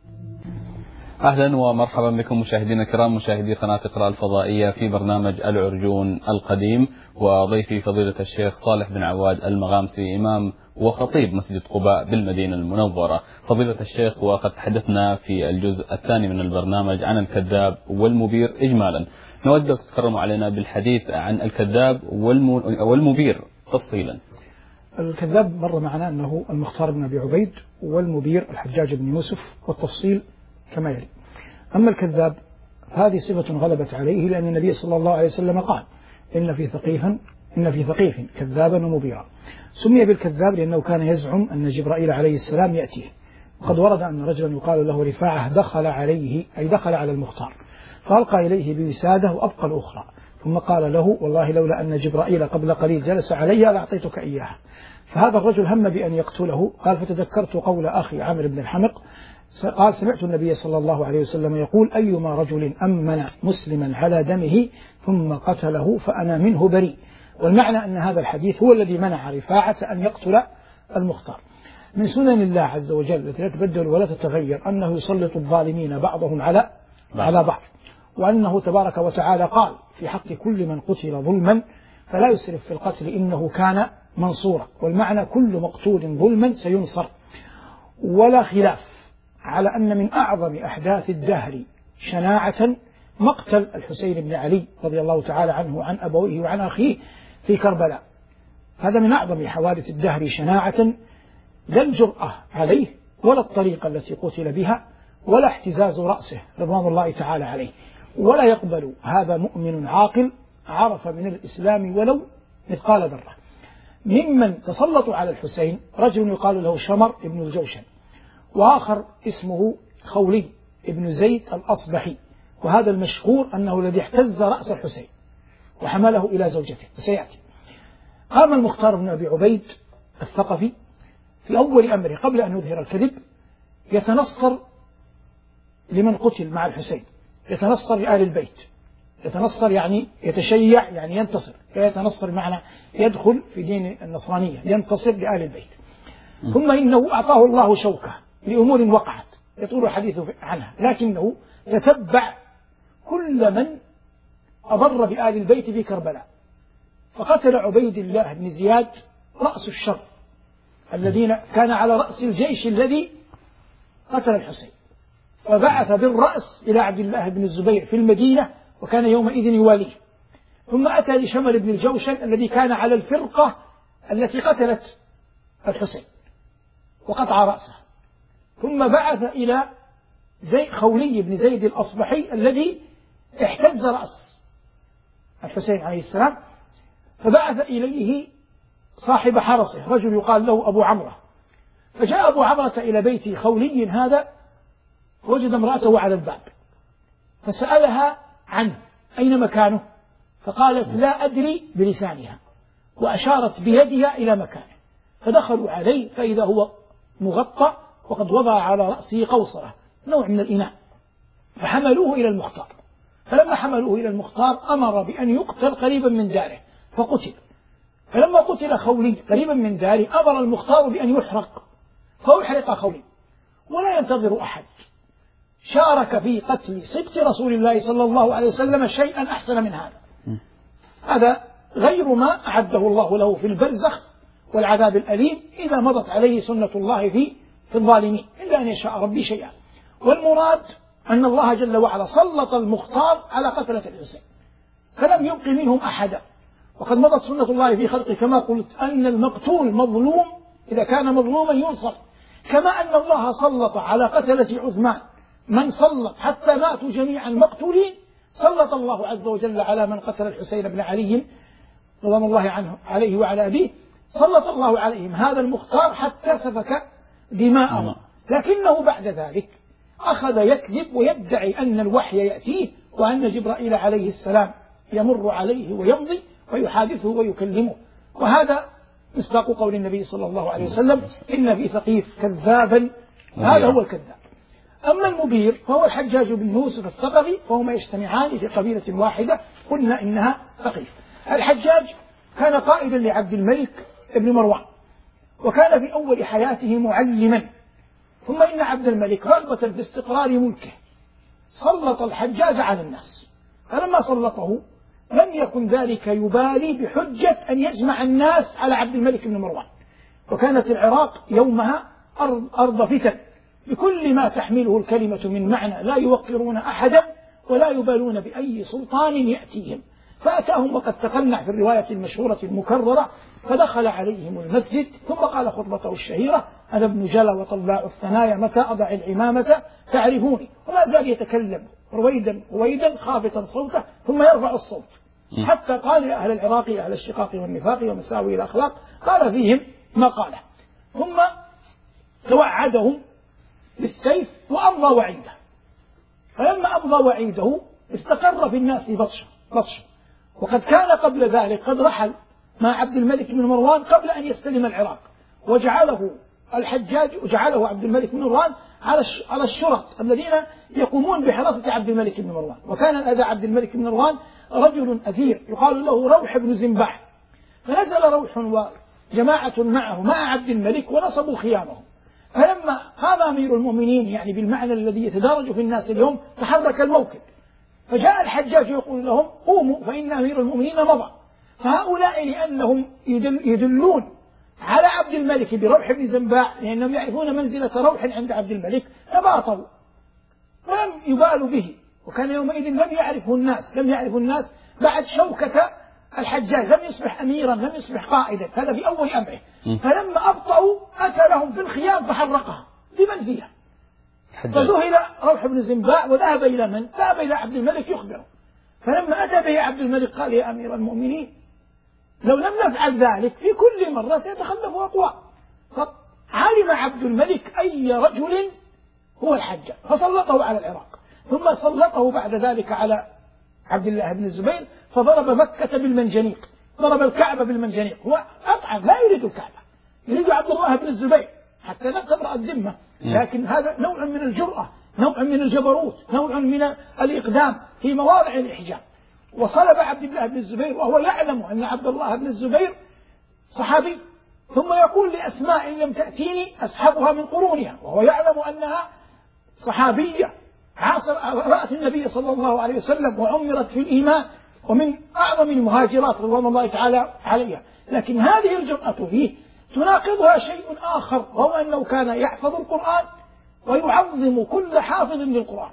أهلا ومرحبا بكم مشاهدينا الكرام، مشاهدي قناة اقرأ الفضائية في برنامج العرجون القديم، وضيفي فضيلة الشيخ صالح بن عواد المغامسي، إمام وخطيب مسجد قباء بالمدينة المنورة. فضيلة الشيخ، وقد تحدثنا في الجزء الثاني من البرنامج عن الكذاب والمبير إجمالا، نود أن تتكرموا علينا بالحديث عن الكذاب والمبير تفصيلا. الكذاب مر معنا أنه المختار بن أبي عبيد، والمبير الحجاج بن يوسف، والتفصيل كما يلي. أما الكذاب هذه صفة غلبت عليه، لأن النبي صلى الله عليه وسلم قال إن في ثقيفا إن في ثقيف كذابا ومبيرا. سمي بالكذاب لأنه كان يزعم أن جبرائيل عليه السلام يأتيه. وقد ورد أن رجلا يقال له رفاعة دخل عليه، أي دخل على المختار، فألقى إليه بوسادة وأبقى الأخرى، ثم قال له والله لولا أن جبرائيل قبل قليل جلس عليها لأعطيتك إياها. فهذا الرجل هم بأن يقتله. قال فتذكرت قول أخي عامر بن الحمق قال سمعت النبي صلى الله عليه وسلم يقول أيما رجل أمن مسلما على دمه ثم قتله فأنا منه بريء، والمعنى أن هذا الحديث هو الذي منع رفاعة أن يقتل المختار. من سنن الله عز وجل التي لا تبدل ولا تتغير أنه يسلط الظالمين بعضهم على على بعض، وأنه تبارك وتعالى قال في حق كل من قتل ظلما فلا يسرف في القتل إنه كان منصورا. والمعنى كل مقتول ظلما سينصر. ولا خلاف على أن من أعظم أحداث الدهر شناعة مقتل الحسين بن علي رضي الله تعالى عنه وعن أبويه وعن أخيه في كربلاء. هذا من أعظم حوادث الدهر شناعة، لا الجرأة عليه ولا الطريقة التي قتل بها ولا احتزاز رأسه رضوان الله تعالى عليه، ولا يقبل هذا مؤمن عاقل عرف من الإسلام ولو مثقال ذرة. ممن تسلطوا على الحسين رجل يقال له شمر ابن الجوشن، وآخر اسمه خولي ابن زيد الأصبحي، وهذا المشهور أنه الذي احتز رأس الحسين وحمله إلى زوجته سيأتي. قام المختار بن أبي عبيد الثقفي في أول أمره قبل أن يظهر الكذب يتنصر لمن قتل مع الحسين، يتنصر لآل البيت، يتنصر يعني يتشيع يعني ينتصر، يتنصر معنى يدخل في دين النصرانية، ينتصر لآل البيت. ثم إنه أعطاه الله شوكة لأمور وقعت يطول الحديث عنها، لكنه تتبع كل من أضر بآل البيت في كربلاء، فقتل عبيد الله بن زياد رأس الشر الذين كان على رأس الجيش الذي قتل الحسين، فبعث بالرأس إلى عبد الله بن الزبير في المدينة وكان يومئذ يواليه. ثم أتى لشمر بن الجوشن الذي كان على الفرقة التي قتلت الحسين وقطع رأسه. ثم بعث إلى زي خولي بن زيد الأصبحي الذي احتز رأس الحسين عليه السلام، فبعث إليه صاحب حرسه رجل يقال له أبو عمرة، فجاء أبو عمرة إلى بيت خولي هذا وجد امرأته على الباب، فسألها عنه أين مكانه، فقالت لا أدري بلسانها، وأشارت بيدها إلى مكانه. فدخلوا عليه فإذا هو مغطى وقد وضع على رأسه قوصرة نوع من الإناء، فحملوه إلى المختار. فلما حملوه إلى المختار أمر بأن يقتل قريبا من داره فقتل. فلما قتل خولي قريبا من داره أمر المختار بأن يحرق، فأحرق خولي ولا ينتظر أحد. شارك في قتل سبط رسول الله صلى الله عليه وسلم شيئا أحسن من هذا. هذا غير ما أعده الله له في البرزخ والعذاب الأليم إذا مضت عليه سنة الله في في الظالمين، إلا أن يشاء ربي شيئا. والمراد أن الله جل وعلا سلط المختار على قتلة الحسين فلم يبق منهم أحدا. وقد مضت سنة الله في خلقه كما قلت أن المقتول مظلوم إذا كان مظلوما ينصر، كما أن الله سلط على قتلة عثمان من سلط حتى ماتوا جميعا مقتولين، سلط الله عز وجل على من قتل الحسين بن علي رضوان الله عنه عليه وعلى أبيه، سلط الله عليهم هذا المختار حتى سفك دماءهم. لكنه بعد ذلك أخذ يكذب ويدعي أن الوحي يأتيه وأن جبرائيل عليه السلام يمر عليه ويمضي ويحادثه ويكلمه، وهذا مصداق قول النبي صلى الله عليه وسلم إن في ثقيف كذابا، هذا هو الكذاب. أما المبير فهو الحجاج بن يوسف الثقفي، فهما يجتمعان في قبيلة واحدة قلنا إنها ثقيف. الحجاج كان قائدا لعبد الملك ابن مروان، وكان في أول حياته معلما، ثم إن عبد الملك رغبة في استقرار ملكه سلط الحجاج على الناس، فلما سلطه لم يكن ذلك يبالي بحجة أن يجمع الناس على عبد الملك بن مروان، وكانت العراق يومها أرض, أرض فتن بكل ما تحمله الكلمة من معنى، لا يوقرون أحدا ولا يبالون بأي سلطان يأتيهم. فأتاهم وقد تقنع في الرواية المشهورة المكررة، فدخل عليهم المسجد ثم قال خطبته الشهيرة: أنا ابن جلا وطلاع الثنايا، متى أضع العمامة تعرفوني. وما زال يتكلم رويدا رويدا خافتا صوته ثم يرفع الصوت، حتى قال يا أهل العراق أهل الشقاق والنفاق ومساوي الأخلاق، قال فيهم ما قاله، ثم توعدهم بالسيف وأمضى وعيده. فلما أمضى وعيده استقر في الناس بطشه بطشه وقد كان قبل ذلك قد رحل مع عبد الملك بن مروان قبل أن يستلم العراق، وجعله الحجاج وجعله عبد الملك بن مروان على الشرط الذين يقومون بحراسة عبد الملك بن مروان. وكان الأذى عبد الملك بن مروان رجل أثير يقال له روح بن زنباح، فنزل روح وجماعة معه مع عبد الملك ونصبوا خيامهم. فلما قام أمير المؤمنين يعني بالمعنى الذي يتدارج في الناس اليوم تحرك الموكب، فجاء الحجاج يقول لهم قوموا فإن أمير المؤمنين مضى. فهؤلاء لأنهم يدل يدلون على عبد الملك بروح بن زنباع لأنهم يعرفون منزلة روح عند عبد الملك تباطؤوا ولم يبالوا به. وكان يومئذ لم يعرفه الناس لم يعرفوا الناس بعد شوكة الحجاج، لم يصبح أميرا لم يصبح قائدا، هذا في أول أمره. فلما أبطأوا أتى لهم في الخيام فحرقها بمن فيها. فذهل روح بن زنباع وذهب إلى من؟ ذهب إلى عبد الملك يخبره. فلما أتى به عبد الملك قال يا أمير المؤمنين لو لم نفعل ذلك في كل مرة سيتخلف أقوام. فعلم عبد الملك أي رجل هو الحجاج فسلطه على العراق، ثم سلطه بعد ذلك على عبد الله بن الزبير فضرب مكة بالمنجنيق، ضرب الكعبة بالمنجنيق. هو قطعا لا يريد الكعبة، يريد عبد الله بن الزبير حتى لا تبرأ الذمة، لكن هذا نوع من الجرأة، نوع من الجبروت، نوع من الإقدام في مواضع الإحجام. وصلب عبد الله بن الزبير وهو يعلم أن عبد الله بن الزبير صحابي، ثم يقول لأسماء إن لم تأتيني أسحبها من قرونها، وهو يعلم أنها صحابية عاصر رأت النبي صلى الله عليه وسلم وعمرت في الإيمان ومن أعظم المهاجرات رضوان الله تعالى عليها. لكن هذه الجرأة فيه تناقضها شيء آخر، وهو أنه كان يحفظ القرآن ويعظم كل حافظ للقرآن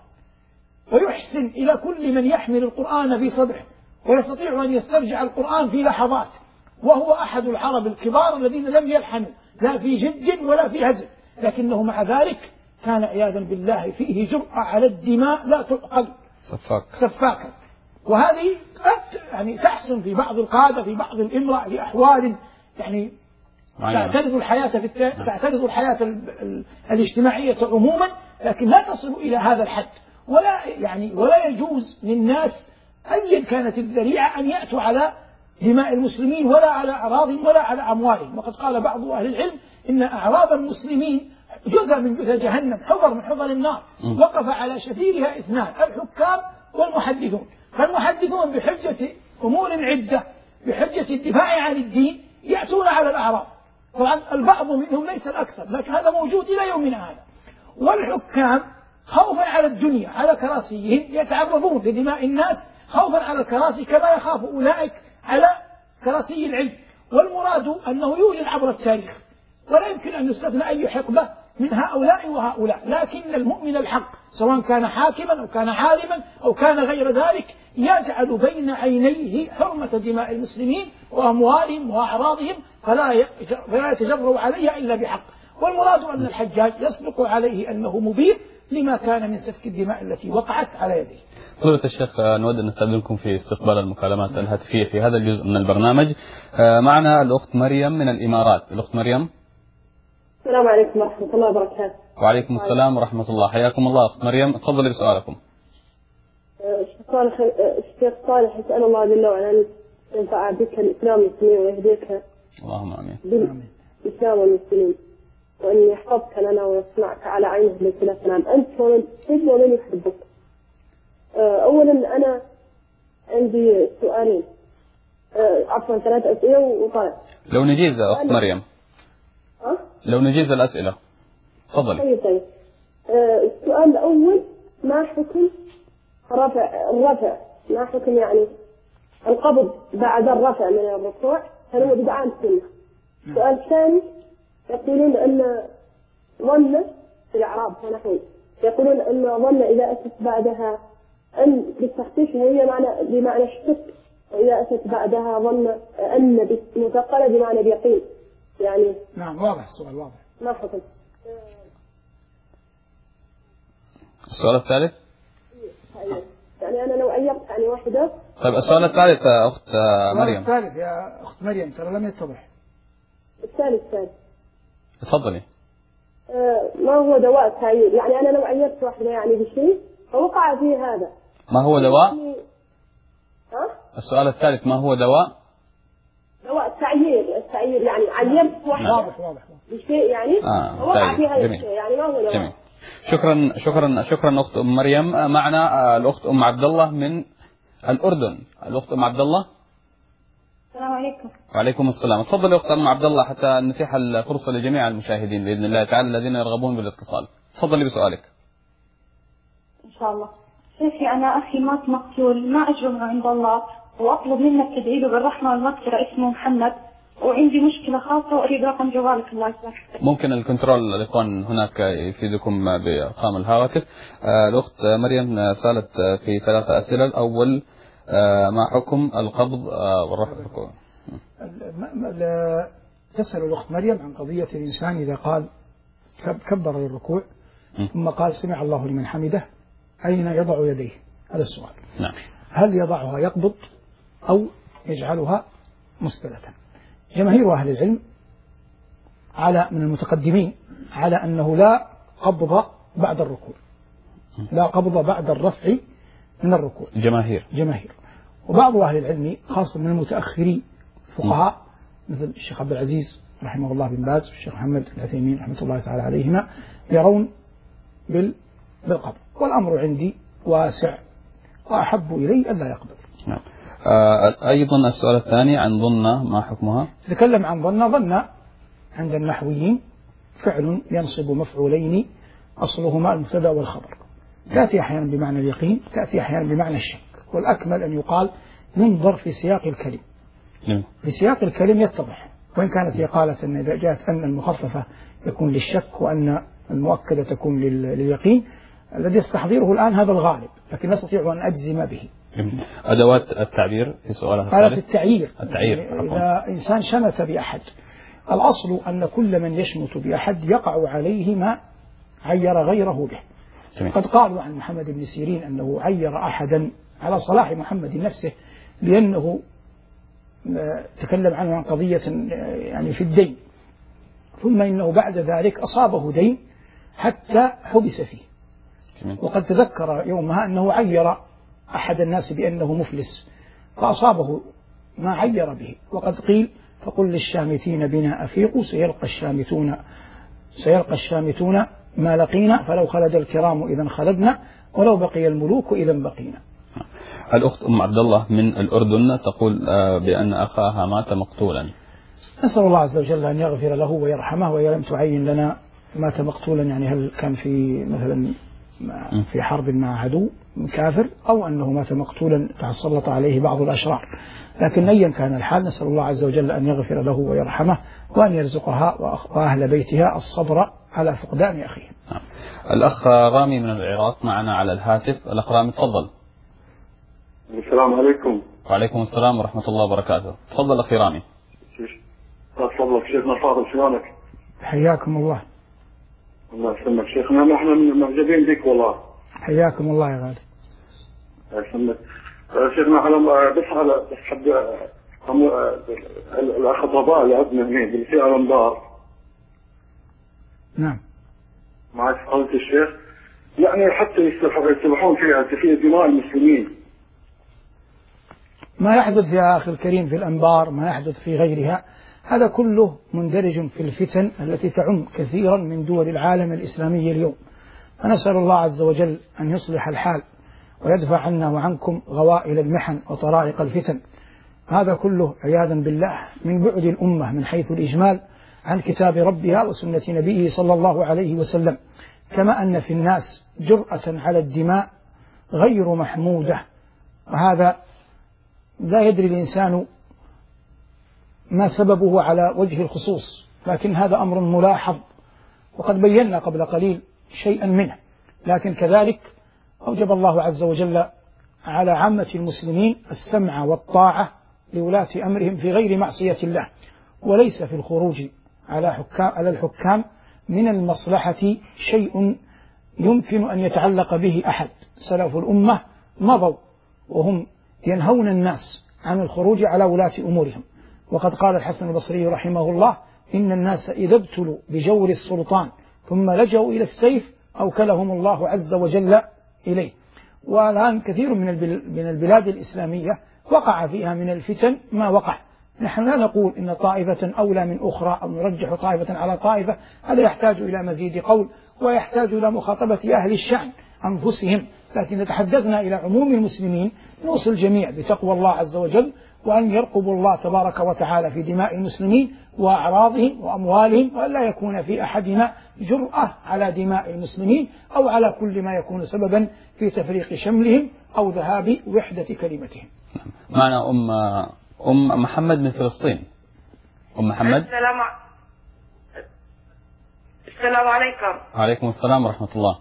ويحسن إلى كل من يحمل القرآن في صدره ويستطيع أن يسترجع القرآن في لحظات، وهو أحد العرب الكبار الذين لم يلحنوا لا في جد ولا في هزل، لكنه مع ذلك كان عياذا بالله فيه جرأة على الدماء لا تعقل سفاك سفاكا. وهذه قد يعني تحسن في بعض القادة في بعض الإمرأة لأحوال يعني تعترض الحياة في الت... تعترض الحياة ال... ال... الاجتماعية عموما، لكن لا تصل إلى هذا الحد، ولا يعني ولا يجوز للناس أيا كانت الذريعة أن يأتوا على دماء المسلمين ولا على أعراضهم ولا على أموالهم. وقد قال بعض أهل العلم إن أعراض المسلمين جزء من جثى جهنم، حفر من حفر النار، وقف على شفيرها اثنان الحكام والمحدثون. فالمحدثون بحجة أمور عدة بحجة الدفاع عن الدين يأتون على الأعراض، طبعا البعض منهم ليس الأكثر لكن هذا موجود إلى يومنا هذا. والحكام خوفا على الدنيا على كراسيهم يتعرضون لدماء الناس خوفا على الكراسي كما يخاف أولئك على كراسي العلم. والمراد أنه يوجد عبر التاريخ ولا يمكن أن يستثنى أي حقبة من هؤلاء وهؤلاء، لكن المؤمن الحق سواء كان حاكما أو كان عالما أو كان غير ذلك يجعل بين عينيه حرمة دماء المسلمين وأموالهم وأعراضهم فلا فلا يتجرؤ عليها إلا بحق. والمراد أن الحجاج يصدق عليه أنه مبير لما كان من سفك الدماء التي وقعت على يديه. فضيلة الشيخ نود أن نستأذنكم في استقبال المكالمات الهاتفية في هذا الجزء من البرنامج. معنا الأخت مريم من الإمارات. الأخت مريم. السلام عليكم ورحمة الله وبركاته. وعليكم السلام ورحمة الله، حياكم الله أخت مريم، تفضلي بسؤالكم. الشيخ صالح يسأل الله جل وعلا أن ينفع بك الإسلام والمسلمين ويهديك اللهم آمين بالإسلام والمسلمين، وأن يحفظك لنا ويصنعك على عينه التي لا تنام. أنت ومن تحب ومن يحبك. أولا أنا عندي سؤالين، عفوا ثلاث أسئلة وطالع. لو نجيز أخت مريم أه؟ لو نجيز الأسئلة تفضلي. طيب طيب. السؤال الأول ما حكم رفع الرفع ما حكم يعني القبض بعد الرفع من الركوع، هل هو بدعة سنة؟ السؤال الثاني يقولون أن ظن في الأعراب ونحوه يقولون أن ظن إذا أتت بعدها أن بالتخفيف هي معنى بمعنى الشك، وإذا أتت بعدها ظن أن مثقلة بمعنى اليقين يعني. نعم واضح السؤال واضح. ما حكم؟ السؤال الثالث يعني أنا لو أيقت يعني واحدة. طيب السؤال الثالث أخت مريم. الثالث يا أخت مريم ترى لم يتضح. الثالث الثالث تفضلي. آه ما هو دواء التعيير؟ يعني أنا لو عيرت واحدة يعني بشيء فوقع فيه هذا، ما هو دواء؟ ها؟ السؤال الثالث ما هو دواء؟ دواء التعيير التعيير يعني عيرت واحدة واضح واضح بشيء يعني آه فوقع فيه هذا جميل. الشيء، يعني ما هو دواء. جميل. شكرا شكرا شكرا أخت أم مريم. معنا الأخت أم عبد الله من الأردن. الأخت أم عبد الله. السلام عليكم. وعليكم السلام. تفضل يا أخت أم عبد الله حتى نتيح الفرصة لجميع المشاهدين بإذن الله تعالى الذين يرغبون بالاتصال. تفضلي بسؤالك. إن شاء الله. شيخي أنا أخي مات مقتول ما أجره عند الله وأطلب منك تدعي له بالرحمة والمغفرة، اسمه محمد، وعندي مشكلة خاصة وأريد رقم جوالك الله يسلمك. ممكن الكنترول الإخوان هناك يفيدكم بأرقام الهواتف. الأخت مريم سألت في ثلاثة أسئلة. الأول ما حكم القبض والرفع؟ تسأل الأخت مريم عن قضية الإنسان إذا قال كبر للركوع ثم قال سمع الله لمن حمده أين يضع يديه؟ هذا السؤال. نعم. هل يضعها يقبض أو يجعلها مسدلة؟ جماهير أهل العلم على من المتقدمين على أنه لا قبض بعد الركوع، لا قبض بعد الرفع من الركوع. جماهير جماهير وبعض أهل العلم خاصة من المتأخرين فقهاء مثل الشيخ عبد العزيز رحمه الله بن باز والشيخ محمد العثيمين رحمة الله تعالى عليهما يرون بالقبض، والأمر عندي واسع وأحب إلي ألا يقبض. نعم. آه أيضا السؤال الثاني عن ظنة ما حكمها؟ نتكلم عن ظنة. ظنة عند النحويين فعل ينصب مفعولين أصلهما المبتدأ والخبر، تأتي أحيانا بمعنى اليقين، تأتي أحيانا بمعنى الشك، والأكمل أن يقال ننظر في سياق الكلم. نعم. في سياق الكلم يتضح، وإن كانت هي قالت أن إذا جاءت أن المخففة يكون للشك وأن المؤكدة تكون لليقين، الذي يستحضره الآن هذا الغالب، لكن لا أستطيع أن أجزم به. أدوات التعبير في سؤالها قالت التعيير. التعيير. يعني إذا إنسان شمت بأحد، الأصل أن كل من يشمت بأحد يقع عليه ما عير غيره به. جميل. قد قالوا عن محمد بن سيرين أنه عير أحدا على صلاح محمد نفسه لأنه تكلم عنه عن قضية يعني في الدين، ثم إنه بعد ذلك أصابه دين حتى حبس فيه. جميل. وقد تذكر يومها أنه عير أحد الناس بأنه مفلس فأصابه ما عير به، وقد قيل فقل للشامتين بنا أفيقوا سيلقى الشامتون سيلقى الشامتون ما لقينا فلو خلد الكرام إذا خلدنا ولو بقي الملوك إذا بقينا. الأخت أم عبد الله من الأردن تقول بأن أخاها مات مقتولا. نسأل الله عز وجل أن يغفر له ويرحمه، وهي لم تعين لنا مات مقتولا يعني هل كان في مثلا في حرب مع عدو كافر أو أنه مات مقتولا تسلط عليه بعض الأشرار، لكن أيا كان الحال نسأل الله عز وجل أن يغفر له ويرحمه وأن يرزقها وأهل بيتها الصبر على فقدان أخيهم. الأخ رامي من العراق معنا على الهاتف. الأخ رامي تفضل. السلام عليكم. وعليكم السلام ورحمة الله وبركاته. تفضل أخي رامي. تفضل شيخنا فاضل شلونك؟ حياكم الله. الله يسلمك شيخنا، نحن معجبين بك والله. حياكم الله يا غالي. الله يسلمك شيخنا. على بس على بس حد الأخ ضباء اللي عندنا هنا بالفئة الأنبار. نعم. معك فضيلة الشيخ، يعني حتى يسبحون فيها تفيد دماء المسلمين. ما يحدث يا أخي الكريم في الأنبار، ما يحدث في غيرها، هذا كله مندرج في الفتن التي تعم كثيرا من دول العالم الإسلامي اليوم، فنسأل الله عز وجل أن يصلح الحال ويدفع عنا وعنكم غوائل المحن وطرائق الفتن. هذا كله عياذا بالله من بعد الأمة من حيث الإجمال عن كتاب ربها وسنة نبيه صلى الله عليه وسلم، كما أن في الناس جرأة على الدماء غير محمودة، وهذا لا يدري الإنسان ما سببه على وجه الخصوص، لكن هذا أمر ملاحظ وقد بينا قبل قليل شيئا منه. لكن كذلك أوجب الله عز وجل على عامة المسلمين السمع والطاعة لولاة أمرهم في غير معصية الله، وليس في الخروج على حكام على الحكام من المصلحة شيء يمكن أن يتعلق به أحد. سلف الأمة مضوا وهم ينهون الناس عن الخروج على ولاة أمورهم، وقد قال الحسن البصري رحمه الله إن الناس إذا ابتلوا بجور السلطان ثم لجوا إلى السيف أوكلهم الله عز وجل إليه. والآن كثير من البلاد الإسلامية وقع فيها من الفتن ما وقع. نحن لا نقول إن طائفة أولى من أخرى أو نرجح طائفة على طائفة، هذا يحتاج إلى مزيد قول ويحتاج إلى مخاطبة أهل الشأن أنفسهم، لكن تحدثنا إلى عموم المسلمين نوصي الجميع بتقوى الله عز وجل وأن يرقبوا الله تبارك وتعالى في دماء المسلمين وأعراضهم وأموالهم، وأن لا يكون في أحدنا جرأة على دماء المسلمين أو على كل ما يكون سببا في تفريق شملهم أو ذهاب وحدة كلمتهم. معنا أم أم محمد من فلسطين. أم محمد. السلام السلام عليكم. وعليكم السلام ورحمة الله.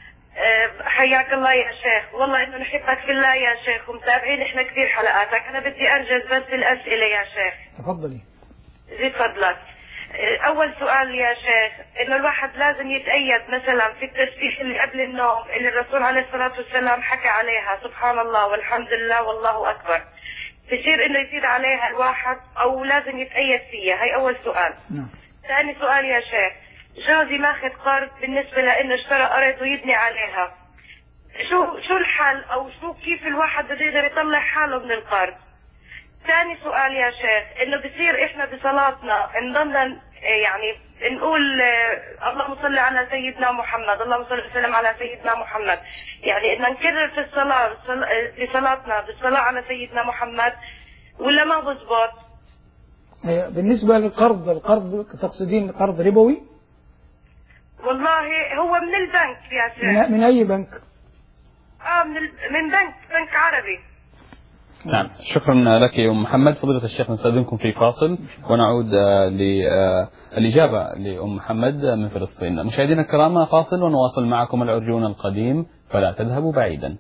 حياك الله يا شيخ، والله انه نحبك في الله يا شيخ، ومتابعين احنا كثير حلقاتك. انا بدي انجز بس الاسئله يا شيخ. تفضلي. زيد فضلك. اول سؤال يا شيخ، انه الواحد لازم يتأيد مثلا في التسبيح اللي قبل النوم اللي الرسول عليه الصلاه والسلام حكى عليها، سبحان الله والحمد لله والله اكبر، بصير انه يزيد عليها الواحد او لازم يتأيد فيها؟ هي اول سؤال. نعم. ثاني سؤال يا شيخ، جوزي ماخذ قرض بالنسبه لانه اشترى ارض ويبني عليها، شو شو الحل او شو كيف الواحد بده يقدر يطلع حاله من القرض؟ ثاني سؤال يا شيخ، انه بصير احنا بصلاتنا نضلنا يعني نقول اللهم صل على سيدنا محمد، اللهم صل وسلم على سيدنا محمد، يعني ان نكرر في الصلاه في صلاتنا بالصلاه على سيدنا محمد ولا ما بزبط؟ بالنسبه للقرض، القرض تقصدين قرض ربوي؟ والله هو من البنك يا شيخ. من, من اي بنك؟ اه من من بنك بنك عربي. نعم، شكرا لك يا أم محمد. فضيلة الشيخ نستأذنكم في فاصل ونعود للإجابة لأم محمد من فلسطين. مشاهدينا الكرام، فاصل ونواصل معكم العرجون القديم، فلا تذهبوا بعيدا.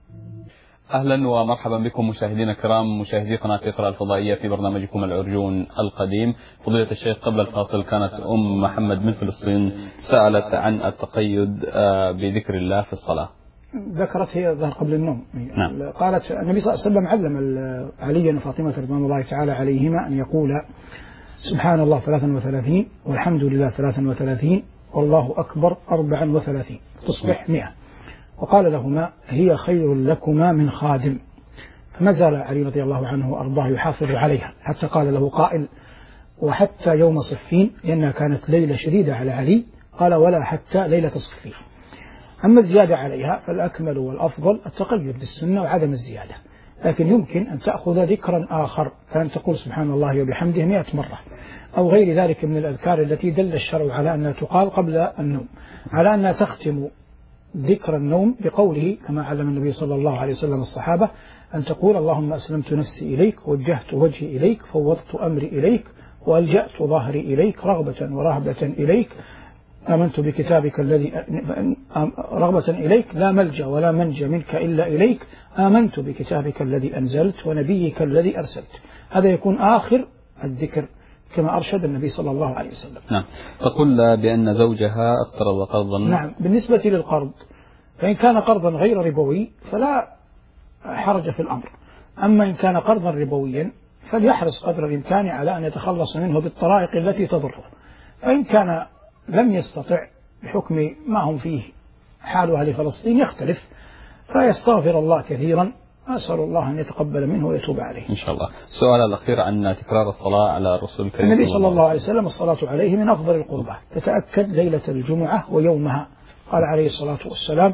أهلا ومرحبا بكم مشاهدينا الكرام، مشاهدي قناة اقرأ الفضائية في برنامجكم العرجون القديم. فضيلة الشيخ، قبل الفاصل كانت أم محمد من فلسطين سألت عن التقيد بذكر الله في الصلاة. ذكرت هي الظهر قبل النوم. نعم. قالت النبي صلى الله عليه وسلم علم عليا وفاطمة رضوان الله تعالى عليهما أن يقول سبحان الله ثلاثا وثلاثين والحمد لله ثلاثا وثلاثين والله أكبر أربعا وثلاثين تصبح مئة، وقال لهما هي خير لكما من خادم. فما زال علي رضي الله عنه وأرضاه يحافظ عليها حتى قال له قائل وحتى يوم صفين، لأنها كانت ليلة شديدة على علي، قال ولا حتى ليلة صفين. أما الزيادة عليها فالأكمل والأفضل التقيد بالسنة وعدم الزيادة، لكن يمكن أن تأخذ ذكرا آخر، فأن تقول سبحان الله وبحمده مئة مرة أو غير ذلك من الأذكار التي دل الشرع على أنها تقال قبل النوم، على أنها تختم ذكر النوم بقوله كما علم النبي صلى الله عليه وسلم الصحابة أن تقول اللهم أسلمت نفسي إليك ووجهت وجهي إليك فوضت أمري إليك وألجأت ظهري إليك رغبة ورهبة إليك، آمنت بكتابك الذي رغبة إليك لا ملجأ ولا منجى منك إلا إليك، آمنت بكتابك الذي أنزلت ونبيك الذي أرسلت. هذا يكون آخر الذكر كما أرشد النبي صلى الله عليه وسلم. نعم. تقول بأن زوجها اقترض قرضا. نعم. بالنسبة للقرض فإن كان قرضا غير ربوي فلا حرج في الأمر، أما إن كان قرضا ربويا فليحرص قدر الإمكان على أن يتخلص منه بالطرائق التي تضره، فإن كان لم يستطع بحكم ما هم فيه حال أهل فلسطين يختلف فيستغفر الله كثيرا، أسأل الله أن يتقبل منه ويتوب عليه إن شاء الله. السؤال الأخير عن تكرار الصلاة على الرسول الكريم. النبي صلى الله عليه وسلم الصلاة عليه من أفضل القربات، تتأكد ليلة الجمعة ويومها، قال عليه الصلاة والسلام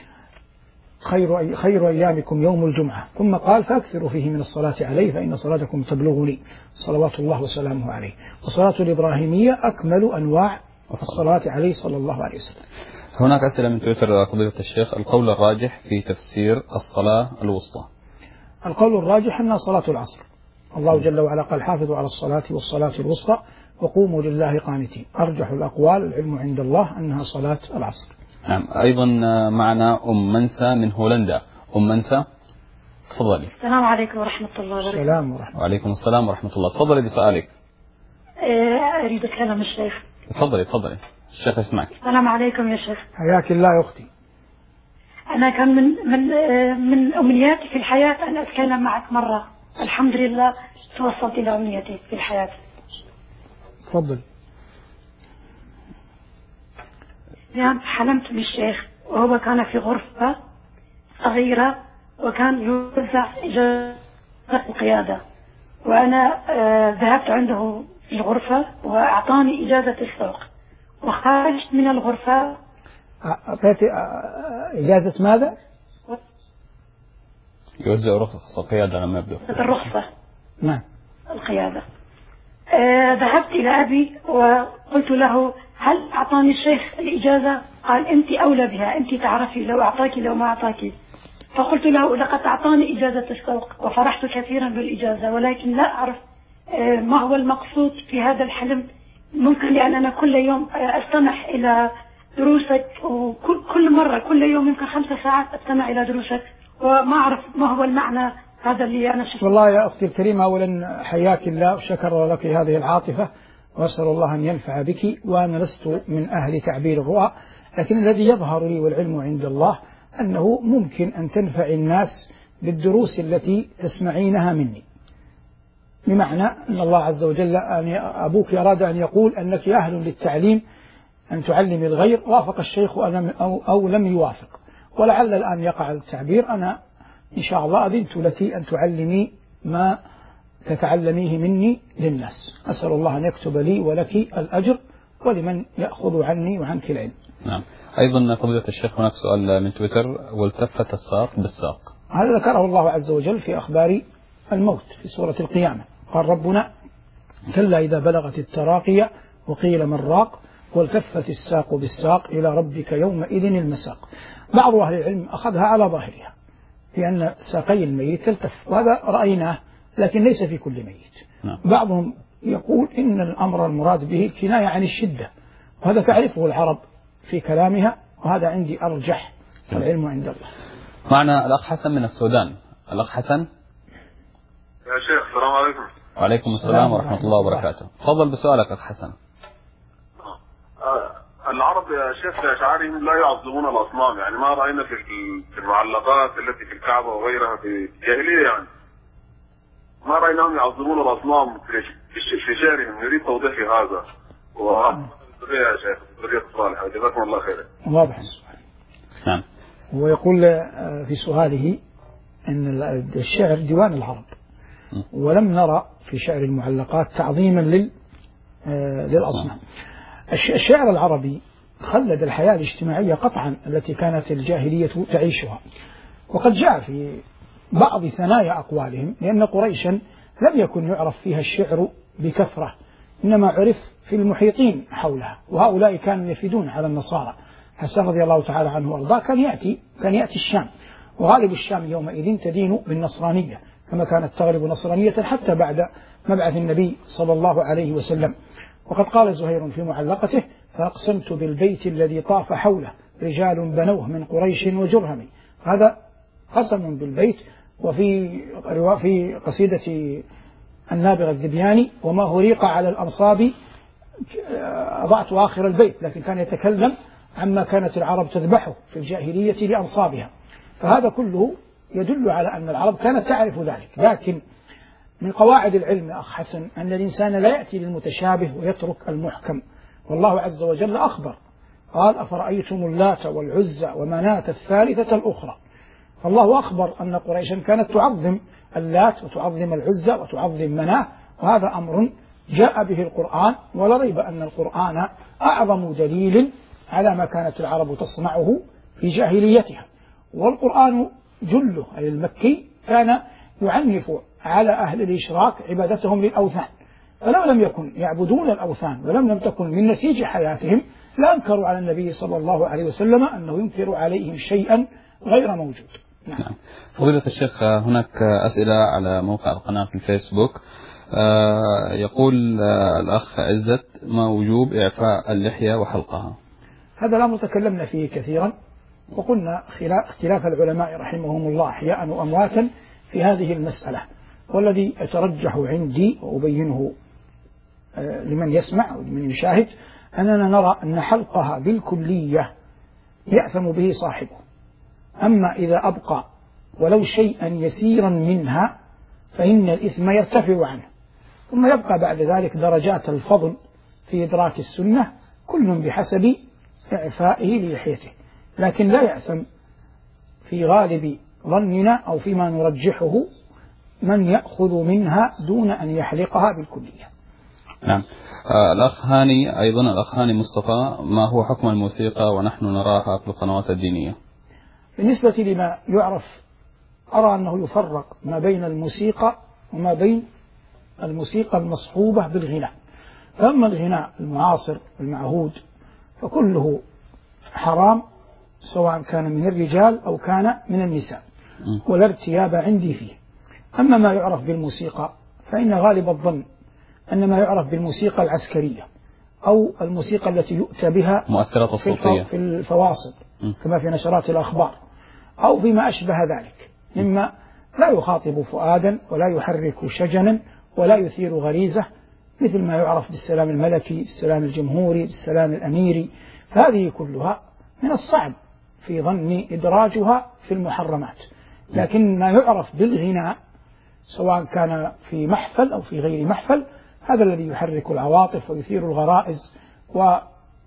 خير, أي خير أيامكم يوم الجمعة، ثم قال فأكثروا فيه من الصلاة عليه فإن صلاتكم تبلغني، صلوات الله وسلامه عليه. والصلاة الإبراهيمية أكمل أنواع الصلاة عليه صلى الله عليه وسلم. هناك أسئلة من تويتر فضيلة الشيخ، القول الراجح في تفسير الصلاة الوسطى. القول الراجح أنها صلاة العصر، الله جل وعلا قال حافظوا على الصلاة والصلاة الوسطى وقوموا لله قانتين، أرجح الأقوال العلم عند الله أنها صلاة العصر. نعم. أيضا معنا أم منسى من هولندا. أم منسى تفضلي. السلام عليكم ورحمة الله وبركاته. السلام ورحمة. وعليكم السلام ورحمة الله. تفضلي بسؤالك. أريد أتكلم الشيخ. تفضلي تفضلي الشيخ يسمعك. السلام عليكم يا شيخ. حياك الله يا أختي. أنا كان من من من أمنياتي في الحياة أن أتكلم معك مرة، الحمد لله توصلت إلى أمنيتي في الحياة. تفضل. يعني حلمت بالشيخ وهو كان في غرفة صغيرة وكان يوزع إجازة القيادة، وأنا ذهبت عنده في الغرفة وأعطاني إجازة السوق، وخرجت من الغرفة. أعطيت إجازة ماذا؟ يوزع رخصة القيادة لما يبدأ. الرخصة. نعم. القيادة. آه ذهبت إلى أبي وقلت له هل أعطاني الشيخ الإجازة؟ قال أنت أولى بها، أنت تعرفي لو أعطاك لو ما أعطاك. فقلت له لقد أعطاني إجازة السوق وفرحت كثيرا بالإجازة، ولكن لا أعرف آه ما هو المقصود في هذا الحلم. ممكن لأن أنا كل يوم أستمع إلى دروسك، وكل كل مرة كل يوم يمكن خمسة ساعات أستمع إلى دروسك وما أعرف ما هو المعنى هذا اللي أنا شفته. والله يا أختي الكريمة، أولا حياك الله وشكر لك هذه العاطفة، وأسأل الله أن ينفع بك. وأنا لست من أهل تعبير الرؤى، لكن الذي يظهر لي والعلم عند الله أنه ممكن أن تنفع الناس بالدروس التي تسمعينها مني. بمعنى أن الله عز وجل أن أبوك أراد أن يقول أنك أهل للتعليم، أن تعلمي الغير، وافق الشيخ أو, أو لم يوافق، ولعل الآن يقع التعبير. أنا إن شاء الله أذنت لك أن تعلمي ما تتعلميه مني للناس. أسأل الله أن يكتب لي ولك الأجر ولمن يأخذ عني وعنك العلم. نعم. أيضا فضيلة الشيخ هناك سؤال من تويتر: والتفت الساق بالساق. هذا ذكره الله عز وجل في أخبار الموت في سورة القيامة. قال ربنا: كلا إذا بلغت التراقية وقيل من راق والتفت الساق بالساق إلى ربك يومئذ المساق. بعض أهل العلم أخذها على ظاهرها لأن ساقي الميت تلتف، وهذا رأيناه، لكن ليس في كل ميت. نعم. بعضهم يقول إن الأمر المراد به الكناية عن الشدة، وهذا تعرفه العرب في كلامها، وهذا عندي أرجح، العلم عند الله. معنا الأخ حسن من السودان. الأخ حسن. يا شيخ السلام عليكم. وعليكم السلام ورحمة الله وبركاته. تفضل بسؤالك أخ حسن. العرب يا شيخ الأشعري لا يعظمون الأصنام، يعني ما رأينا في في المعلقات التي في الكعبة وغيرها في الجاهلية، يعني ما رأيناهم يعظمون الأصنام في شعرهم. يريد توضيح في هذا. وذرية يا شيخ، ذرية الصالحة، جزاكم الله خيرا. واضح السؤال. نعم. ويقول في سؤاله أن الشعر ديوان العرب، ولم نرى في شعر المعلقات تعظيما لل للأصنام. الشعر العربي خلد الحياة الاجتماعية قطعا التي كانت الجاهلية تعيشها، وقد جاء في بعض ثنايا أقوالهم لأن قريشا لم يكن يعرف فيها الشعر بكثرة، إنما عرف في المحيطين حولها، وهؤلاء كانوا يفيدون على النصارى. حسن رضي الله تعالى عنه وارضاه كان يأتي كان يأتي الشام، وغالب الشام يومئذ تدين بالنصرانية كما كانت تغلب نصرانية حتى بعد مبعث النبي صلى الله عليه وسلم. وقد قال زهير في معلقته: فأقسمت بالبيت الذي طاف حوله رجال بنوه من قريش وجرهم. هذا قسم بالبيت. وفي في قصيدة النابغة الذبياني: وما هريق على الأنصاب أضعت آخر البيت، لكن كان يتكلم عما كانت العرب تذبحه في الجاهلية لأنصابها. فهذا كله يدل على أن العرب كانت تعرف ذلك. لكن من قواعد العلم أخ حسن أن الإنسان لا يأتي للمتشابه ويترك المحكم، والله عز وجل أخبر قال: أفرأيتم اللات والعزى ومناة الثالثة الأخرى. فالله أخبر أن قريشا كانت تعظم اللات وتعظم العزى وتعظم مناة، وهذا أمر جاء به القرآن، ولا ريب أن القرآن أعظم دليل على ما كانت العرب تصنعه في جاهليتها. والقرآن جله أي المكي كان يعنف على أهل الإشراك عبادتهم للأوثان، فلو لم يكن يعبدون الأوثان ولم لم تكن من نسيج حياتهم لأنكروا على النبي صلى الله عليه وسلم أنه ينكر عليهم شيئا غير موجود. نعم. نعم. فضيلة الشيخ هناك أسئلة على موقع القناة في الفيسبوك. آه يقول آه الأخ عزت: ما وجوب إعفاء اللحية وحلقها؟ هذا الأمر تكلمنا فيه كثيرا، وقلنا اختلاف العلماء رحمهم الله أحياء وأمواتا في هذه المسألة، والذي يترجح عندي وأبينه آه لمن يسمع ولمن يشاهد أننا نرى أن حلقها بالكلية يأثم به صاحبه، أما إذا أبقى ولو شيئا يسيرا منها فإن الإثم يرتفع عنه، ثم يبقى بعد ذلك درجات الفضل في إدراك السنة كل بحسب إعفائه للحيته، لكن لا يأثم في غالب ظننا أو فيما نرجحه من يأخذ منها دون أن يحلقها بالكلية. نعم. آه الأخ هاني أيضا الأخ هاني مصطفى: ما هو حكم الموسيقى ونحن نراها في القنوات الدينية؟ بالنسبة لما يعرف أرى أنه يفرق ما بين الموسيقى وما بين الموسيقى المصحوبة بالغناء. فأما الغناء المعاصر المعهود فكله حرام، سواء كان من الرجال أو كان من النساء، ولا ارتياب عندي فيه. أما ما يعرف بالموسيقى فإن غالب الظن أن ما يعرف بالموسيقى العسكرية أو الموسيقى التي يؤتى بها مؤثرات الصوتية في الفواصل كما في نشرات الأخبار أو فيما أشبه ذلك، مما لا يخاطب فؤادا ولا يحرك شجنا ولا يثير غريزة، مثل ما يعرف بالسلام الملكي، بالسلام الجمهوري، بالسلام الأميري. فهذه كلها من الصعب في ظني إدراجها في المحرمات. لكن ما يعرف بالغناء سواء كان في محفل أو في غير محفل، هذا الذي يحرك العواطف ويثير الغرائز ولا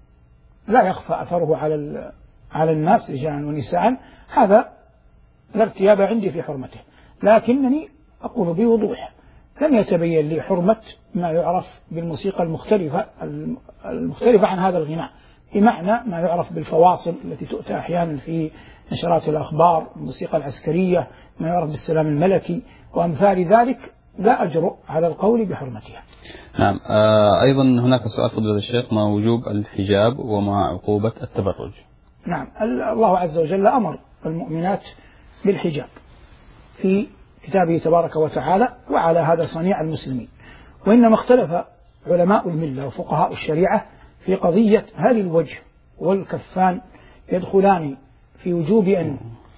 يخفى أثره على على الناس رجالا ونساء، هذا لا ارتياب عندي في حرمته. لكنني أقول بوضوح لم يتبين لي حرمة ما يعرف بالموسيقى المختلفة المختلفة عن هذا الغناء، بمعنى ما يعرف بالفواصل التي تؤتى أحيانا في نشرات الأخبار، الموسيقى العسكرية، ما يعرف بالسلام الملكي وأمثال ذلك، لا أجرؤ على القول بحرمتها. نعم. آه أيضا هناك سؤال فضيلة الشيخ: ما وجوب الحجاب وما عقوبة التبرج؟ نعم، الله عز وجل أمر المؤمنات بالحجاب في كتابه تبارك وتعالى، وعلى هذا صنيع المسلمين. وإنما اختلف علماء الملة وفقهاء الشريعة في قضية هل الوجه والكفان يدخلان في وجوب أن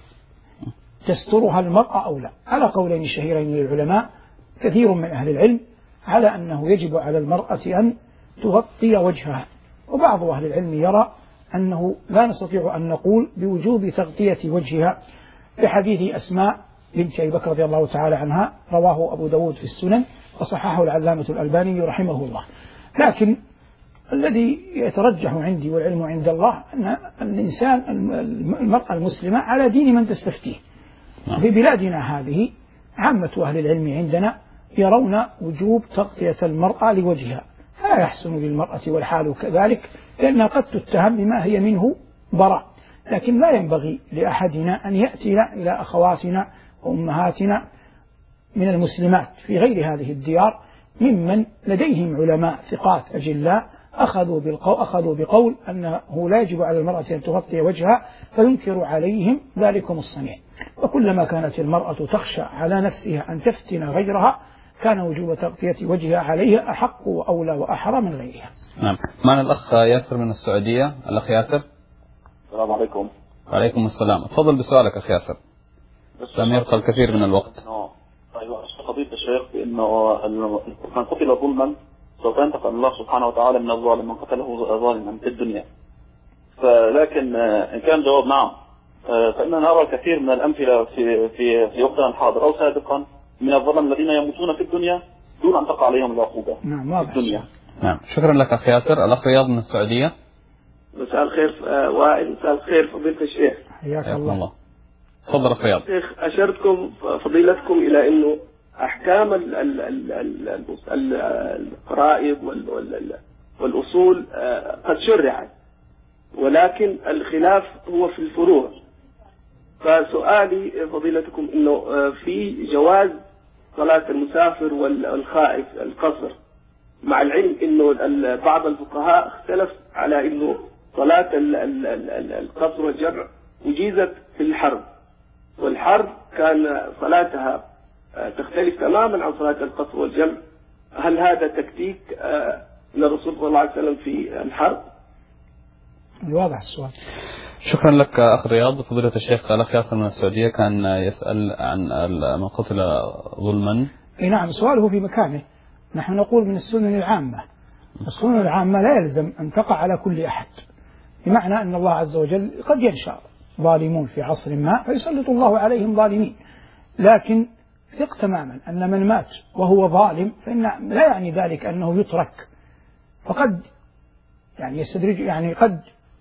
تسترها المرأة أو لا، على قولين شهيرين للعلماء. كثير من أهل العلم على أنه يجب على المرأة أن تغطي وجهها، وبعض أهل العلم يرى أنه لا نستطيع أن نقول بوجوب تغطية وجهها، بحديث أسماء بنت أبي بكر رضي الله تعالى عنها رواه أبو داود في السنن وصححه العلامة الألباني رحمه الله. لكن الذي يترجح عندي والعلم عند الله أن الإنسان المرأة المسلمة على دين من تستفتيه. في بلادنا هذه عامة أهل العلم عندنا يرون وجوب تغطية المرأة لوجهها، فلا يحسن للمرأة والحال كذلك، لأنها قد تتهم بما هي منه براء. لكن لا ينبغي لأحدنا أن يأتي إلى أخواتنا وأمهاتنا من المسلمات في غير هذه الديار ممن لديهم علماء ثقات أجلاء أخذوا بالقول, أخذوا بقول أنه لا يجب على المرأة أن تغطي وجهها، فينكر عليهم ذلكم الصنيع. وكلما كانت المرأة تخشى على نفسها أن تفتن غيرها كان وجوب تغطية وجهها عليها أحق وأولى وأحرى من غيرها. نعم. معنا الأخ ياسر من السعودية. الأخ ياسر. السلام عليكم. وعليكم السلام. تفضل بسؤالك أخ ياسر، لم يبقى الكثير من الوقت. أيوة، قضية الشيخ بأنه من قتل ظلما سوف ينتقم الله سبحانه وتعالى من الظالم من قتله ظالما في الدنيا. فلكن إن كان جواب نعم، فإننا نرى الكثير من الأمثلة في في في وقتنا الحاضر أو سابقا من الظلم الذين يموتون في الدنيا دون أن تقع عليهم العقوبة نعم في الدنيا. نعم، شكرا لك أخ ياسر. الأخ رياض من السعودية. مساء الخير وائل. مساء الخير فضيلة الشيخ. حياك الله. الله. تفضل أخ رياض. شيخ، أشرتكم فضيلتكم إلى أنه أحكام الفرائض والأصول قد شرعت، ولكن الخلاف هو في الفروع. فسؤالي فضيلتكم أنه في جواز صلاة المسافر والخائف القصر، مع العلم أنه بعض الفقهاء اختلف على أنه صلاة القصر والجمع أجيزت في الحرب، والحرب كان صلاتها تختلف تماما عن صلاة القصر والجمع. هل هذا تكتيك من الرسول صلى الله عليه وسلم في الحرب؟ واضح السؤال. شكرا لك أخ رياض. فضيلة الشيخ الأخ ياسر من السعودية كان يسأل عن من قتل ظلما. اي نعم، سؤاله في مكانه. نحن نقول من السنن العامة، السنن العامة لا يلزم أن تقع على كل أحد، بمعنى أن الله عز وجل قد ينشأ ظالمون في عصر ما فيسلط الله عليهم ظالمين، لكن ثق تماما أن من مات وهو ظالم فإن لا يعني ذلك أنه يترك، فقد يعني يستدرج يعني قد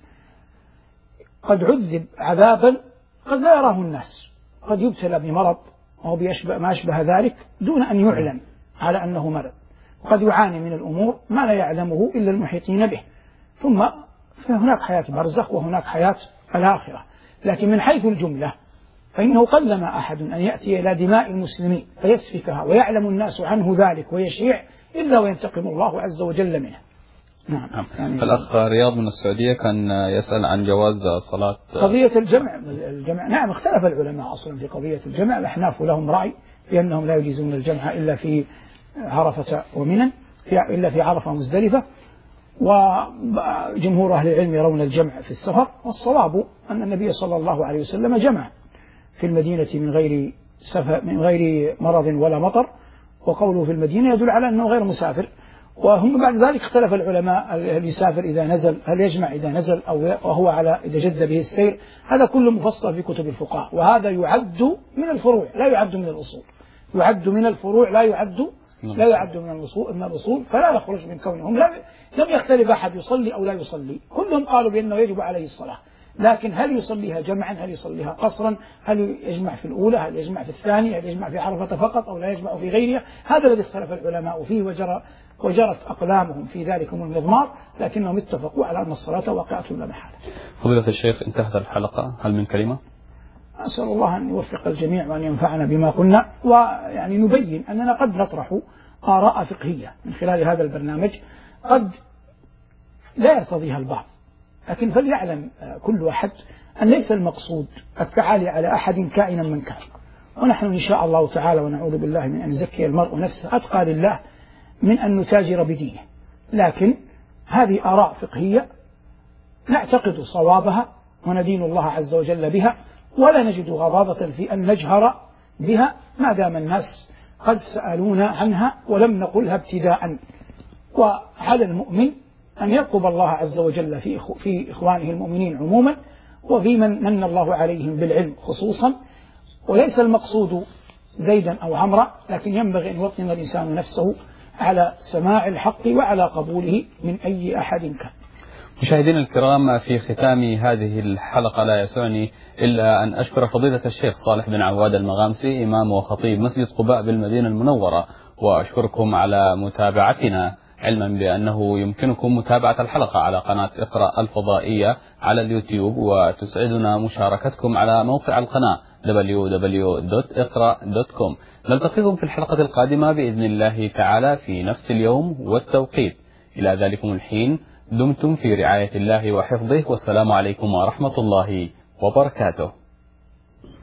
قد عذب عذابا قد لا يراه الناس، قد يبتلى بمرض أو بيشبه ما أشبه ذلك دون أن يعلم على أنه مرض، وقد يعاني من الأمور ما لا يعلمه إلا المحيطين به، ثم فهناك حياة برزخ وهناك حياة الآخرة. لكن من حيث الجملة فإنه قلما أحد أن يأتي إلى دماء المسلمين فيسفكها ويعلم الناس عنه ذلك ويشيع إلا وينتقم الله عز وجل منه. نعم. يعني الأخ رياض من السعودية كان يسأل عن جواز صلاة قضية الجمع. الجمع نعم، اختلف العلماء أصلا في قضية الجمع. الأحناف لهم رأي بأنهم لا يجيزون الجمع إلا في عرفة ومنى، إلا في عرفة مزدلفة، وجمهور أهل العلم يرون الجمع في السفر. والصواب أن النبي صلى الله عليه وسلم جمع في المدينة من غير سفر من غير مرض ولا مطر، وقوله في المدينة يدل على أنه غير مسافر. وهم بعد ذلك اختلف العلماء هل يسافر إذا نزل، هل يجمع إذا نزل أو وهو على إذا جد به السير. هذا كله مفصل في كتب الفقهاء، وهذا يعد من الفروع لا يعد من الأصول، يعد من الفروع لا يعد لا يعد من الأصول من الأصول فلا يخرج من كونهم لم يختلف أحد يصلي أو لا يصلي، كلهم قالوا بأنه يجب عليه الصلاة. لكن هل يصليها جمعا، هل يصليها قصرا، هل يجمع في الأولى، هل يجمع في الثانية، هل يجمع في عرفة فقط أو لا يجمع في غيرها، هذا الذي اختلف العلماء فيه وجرى وجرت أقلامهم في ذلكم المضمار، لكنهم اتفقوا على أن الصلاة واقعة لا محالة. فضيلة الشيخ، انتهت الحلقة، هل من كلمة؟ أسأل الله أن يوفق الجميع وأن ينفعنا بما قلنا، ويعني نبين أننا قد نطرح آراء فقهية من خلال هذا البرنامج قد لا يرتضيها البعض، لكن فليعلم كل أحد أن ليس المقصود التعالي على أحد كائنا من كان، ونحن إن شاء الله تعالى ونعوذ بالله من أن يزكي المرء نفسه أتقى لله من أن نتاجر بدينه. لكن هذه آراء فقهية نعتقد صوابها وندين الله عز وجل بها، ولا نجد غضاضة في أن نجهر بها ما دام الناس قد سألونا عنها ولم نقلها ابتداء. وعلى المؤمن أن يطلب الله عز وجل في في إخوانه المؤمنين عموما، وفي من من الله عليهم بالعلم خصوصا. وليس المقصود زيدا أو عمرا، لكن ينبغي أن يوطن الإنسان نفسه على سماع الحق وعلى قبوله من أي أحد كان. مشاهدينا الكرام، في ختام هذه الحلقة لا يسعني إلا أن أشكر فضيلة الشيخ صالح بن عواد المغامسي إمام وخطيب مسجد قباء بالمدينة المنورة، وأشكركم على متابعتنا، علما بأنه يمكنكم متابعة الحلقة على قناة اقرأ الفضائية على اليوتيوب، وتسعدنا مشاركتكم على موقع القناة دبليو دبليو دوت اقرأ دوت كوم. نلتقيكم في الحلقة القادمة بإذن الله تعالى في نفس اليوم والتوقيت. إلى ذلكم الحين دمتم في رعاية الله وحفظه، والسلام عليكم ورحمة الله وبركاته.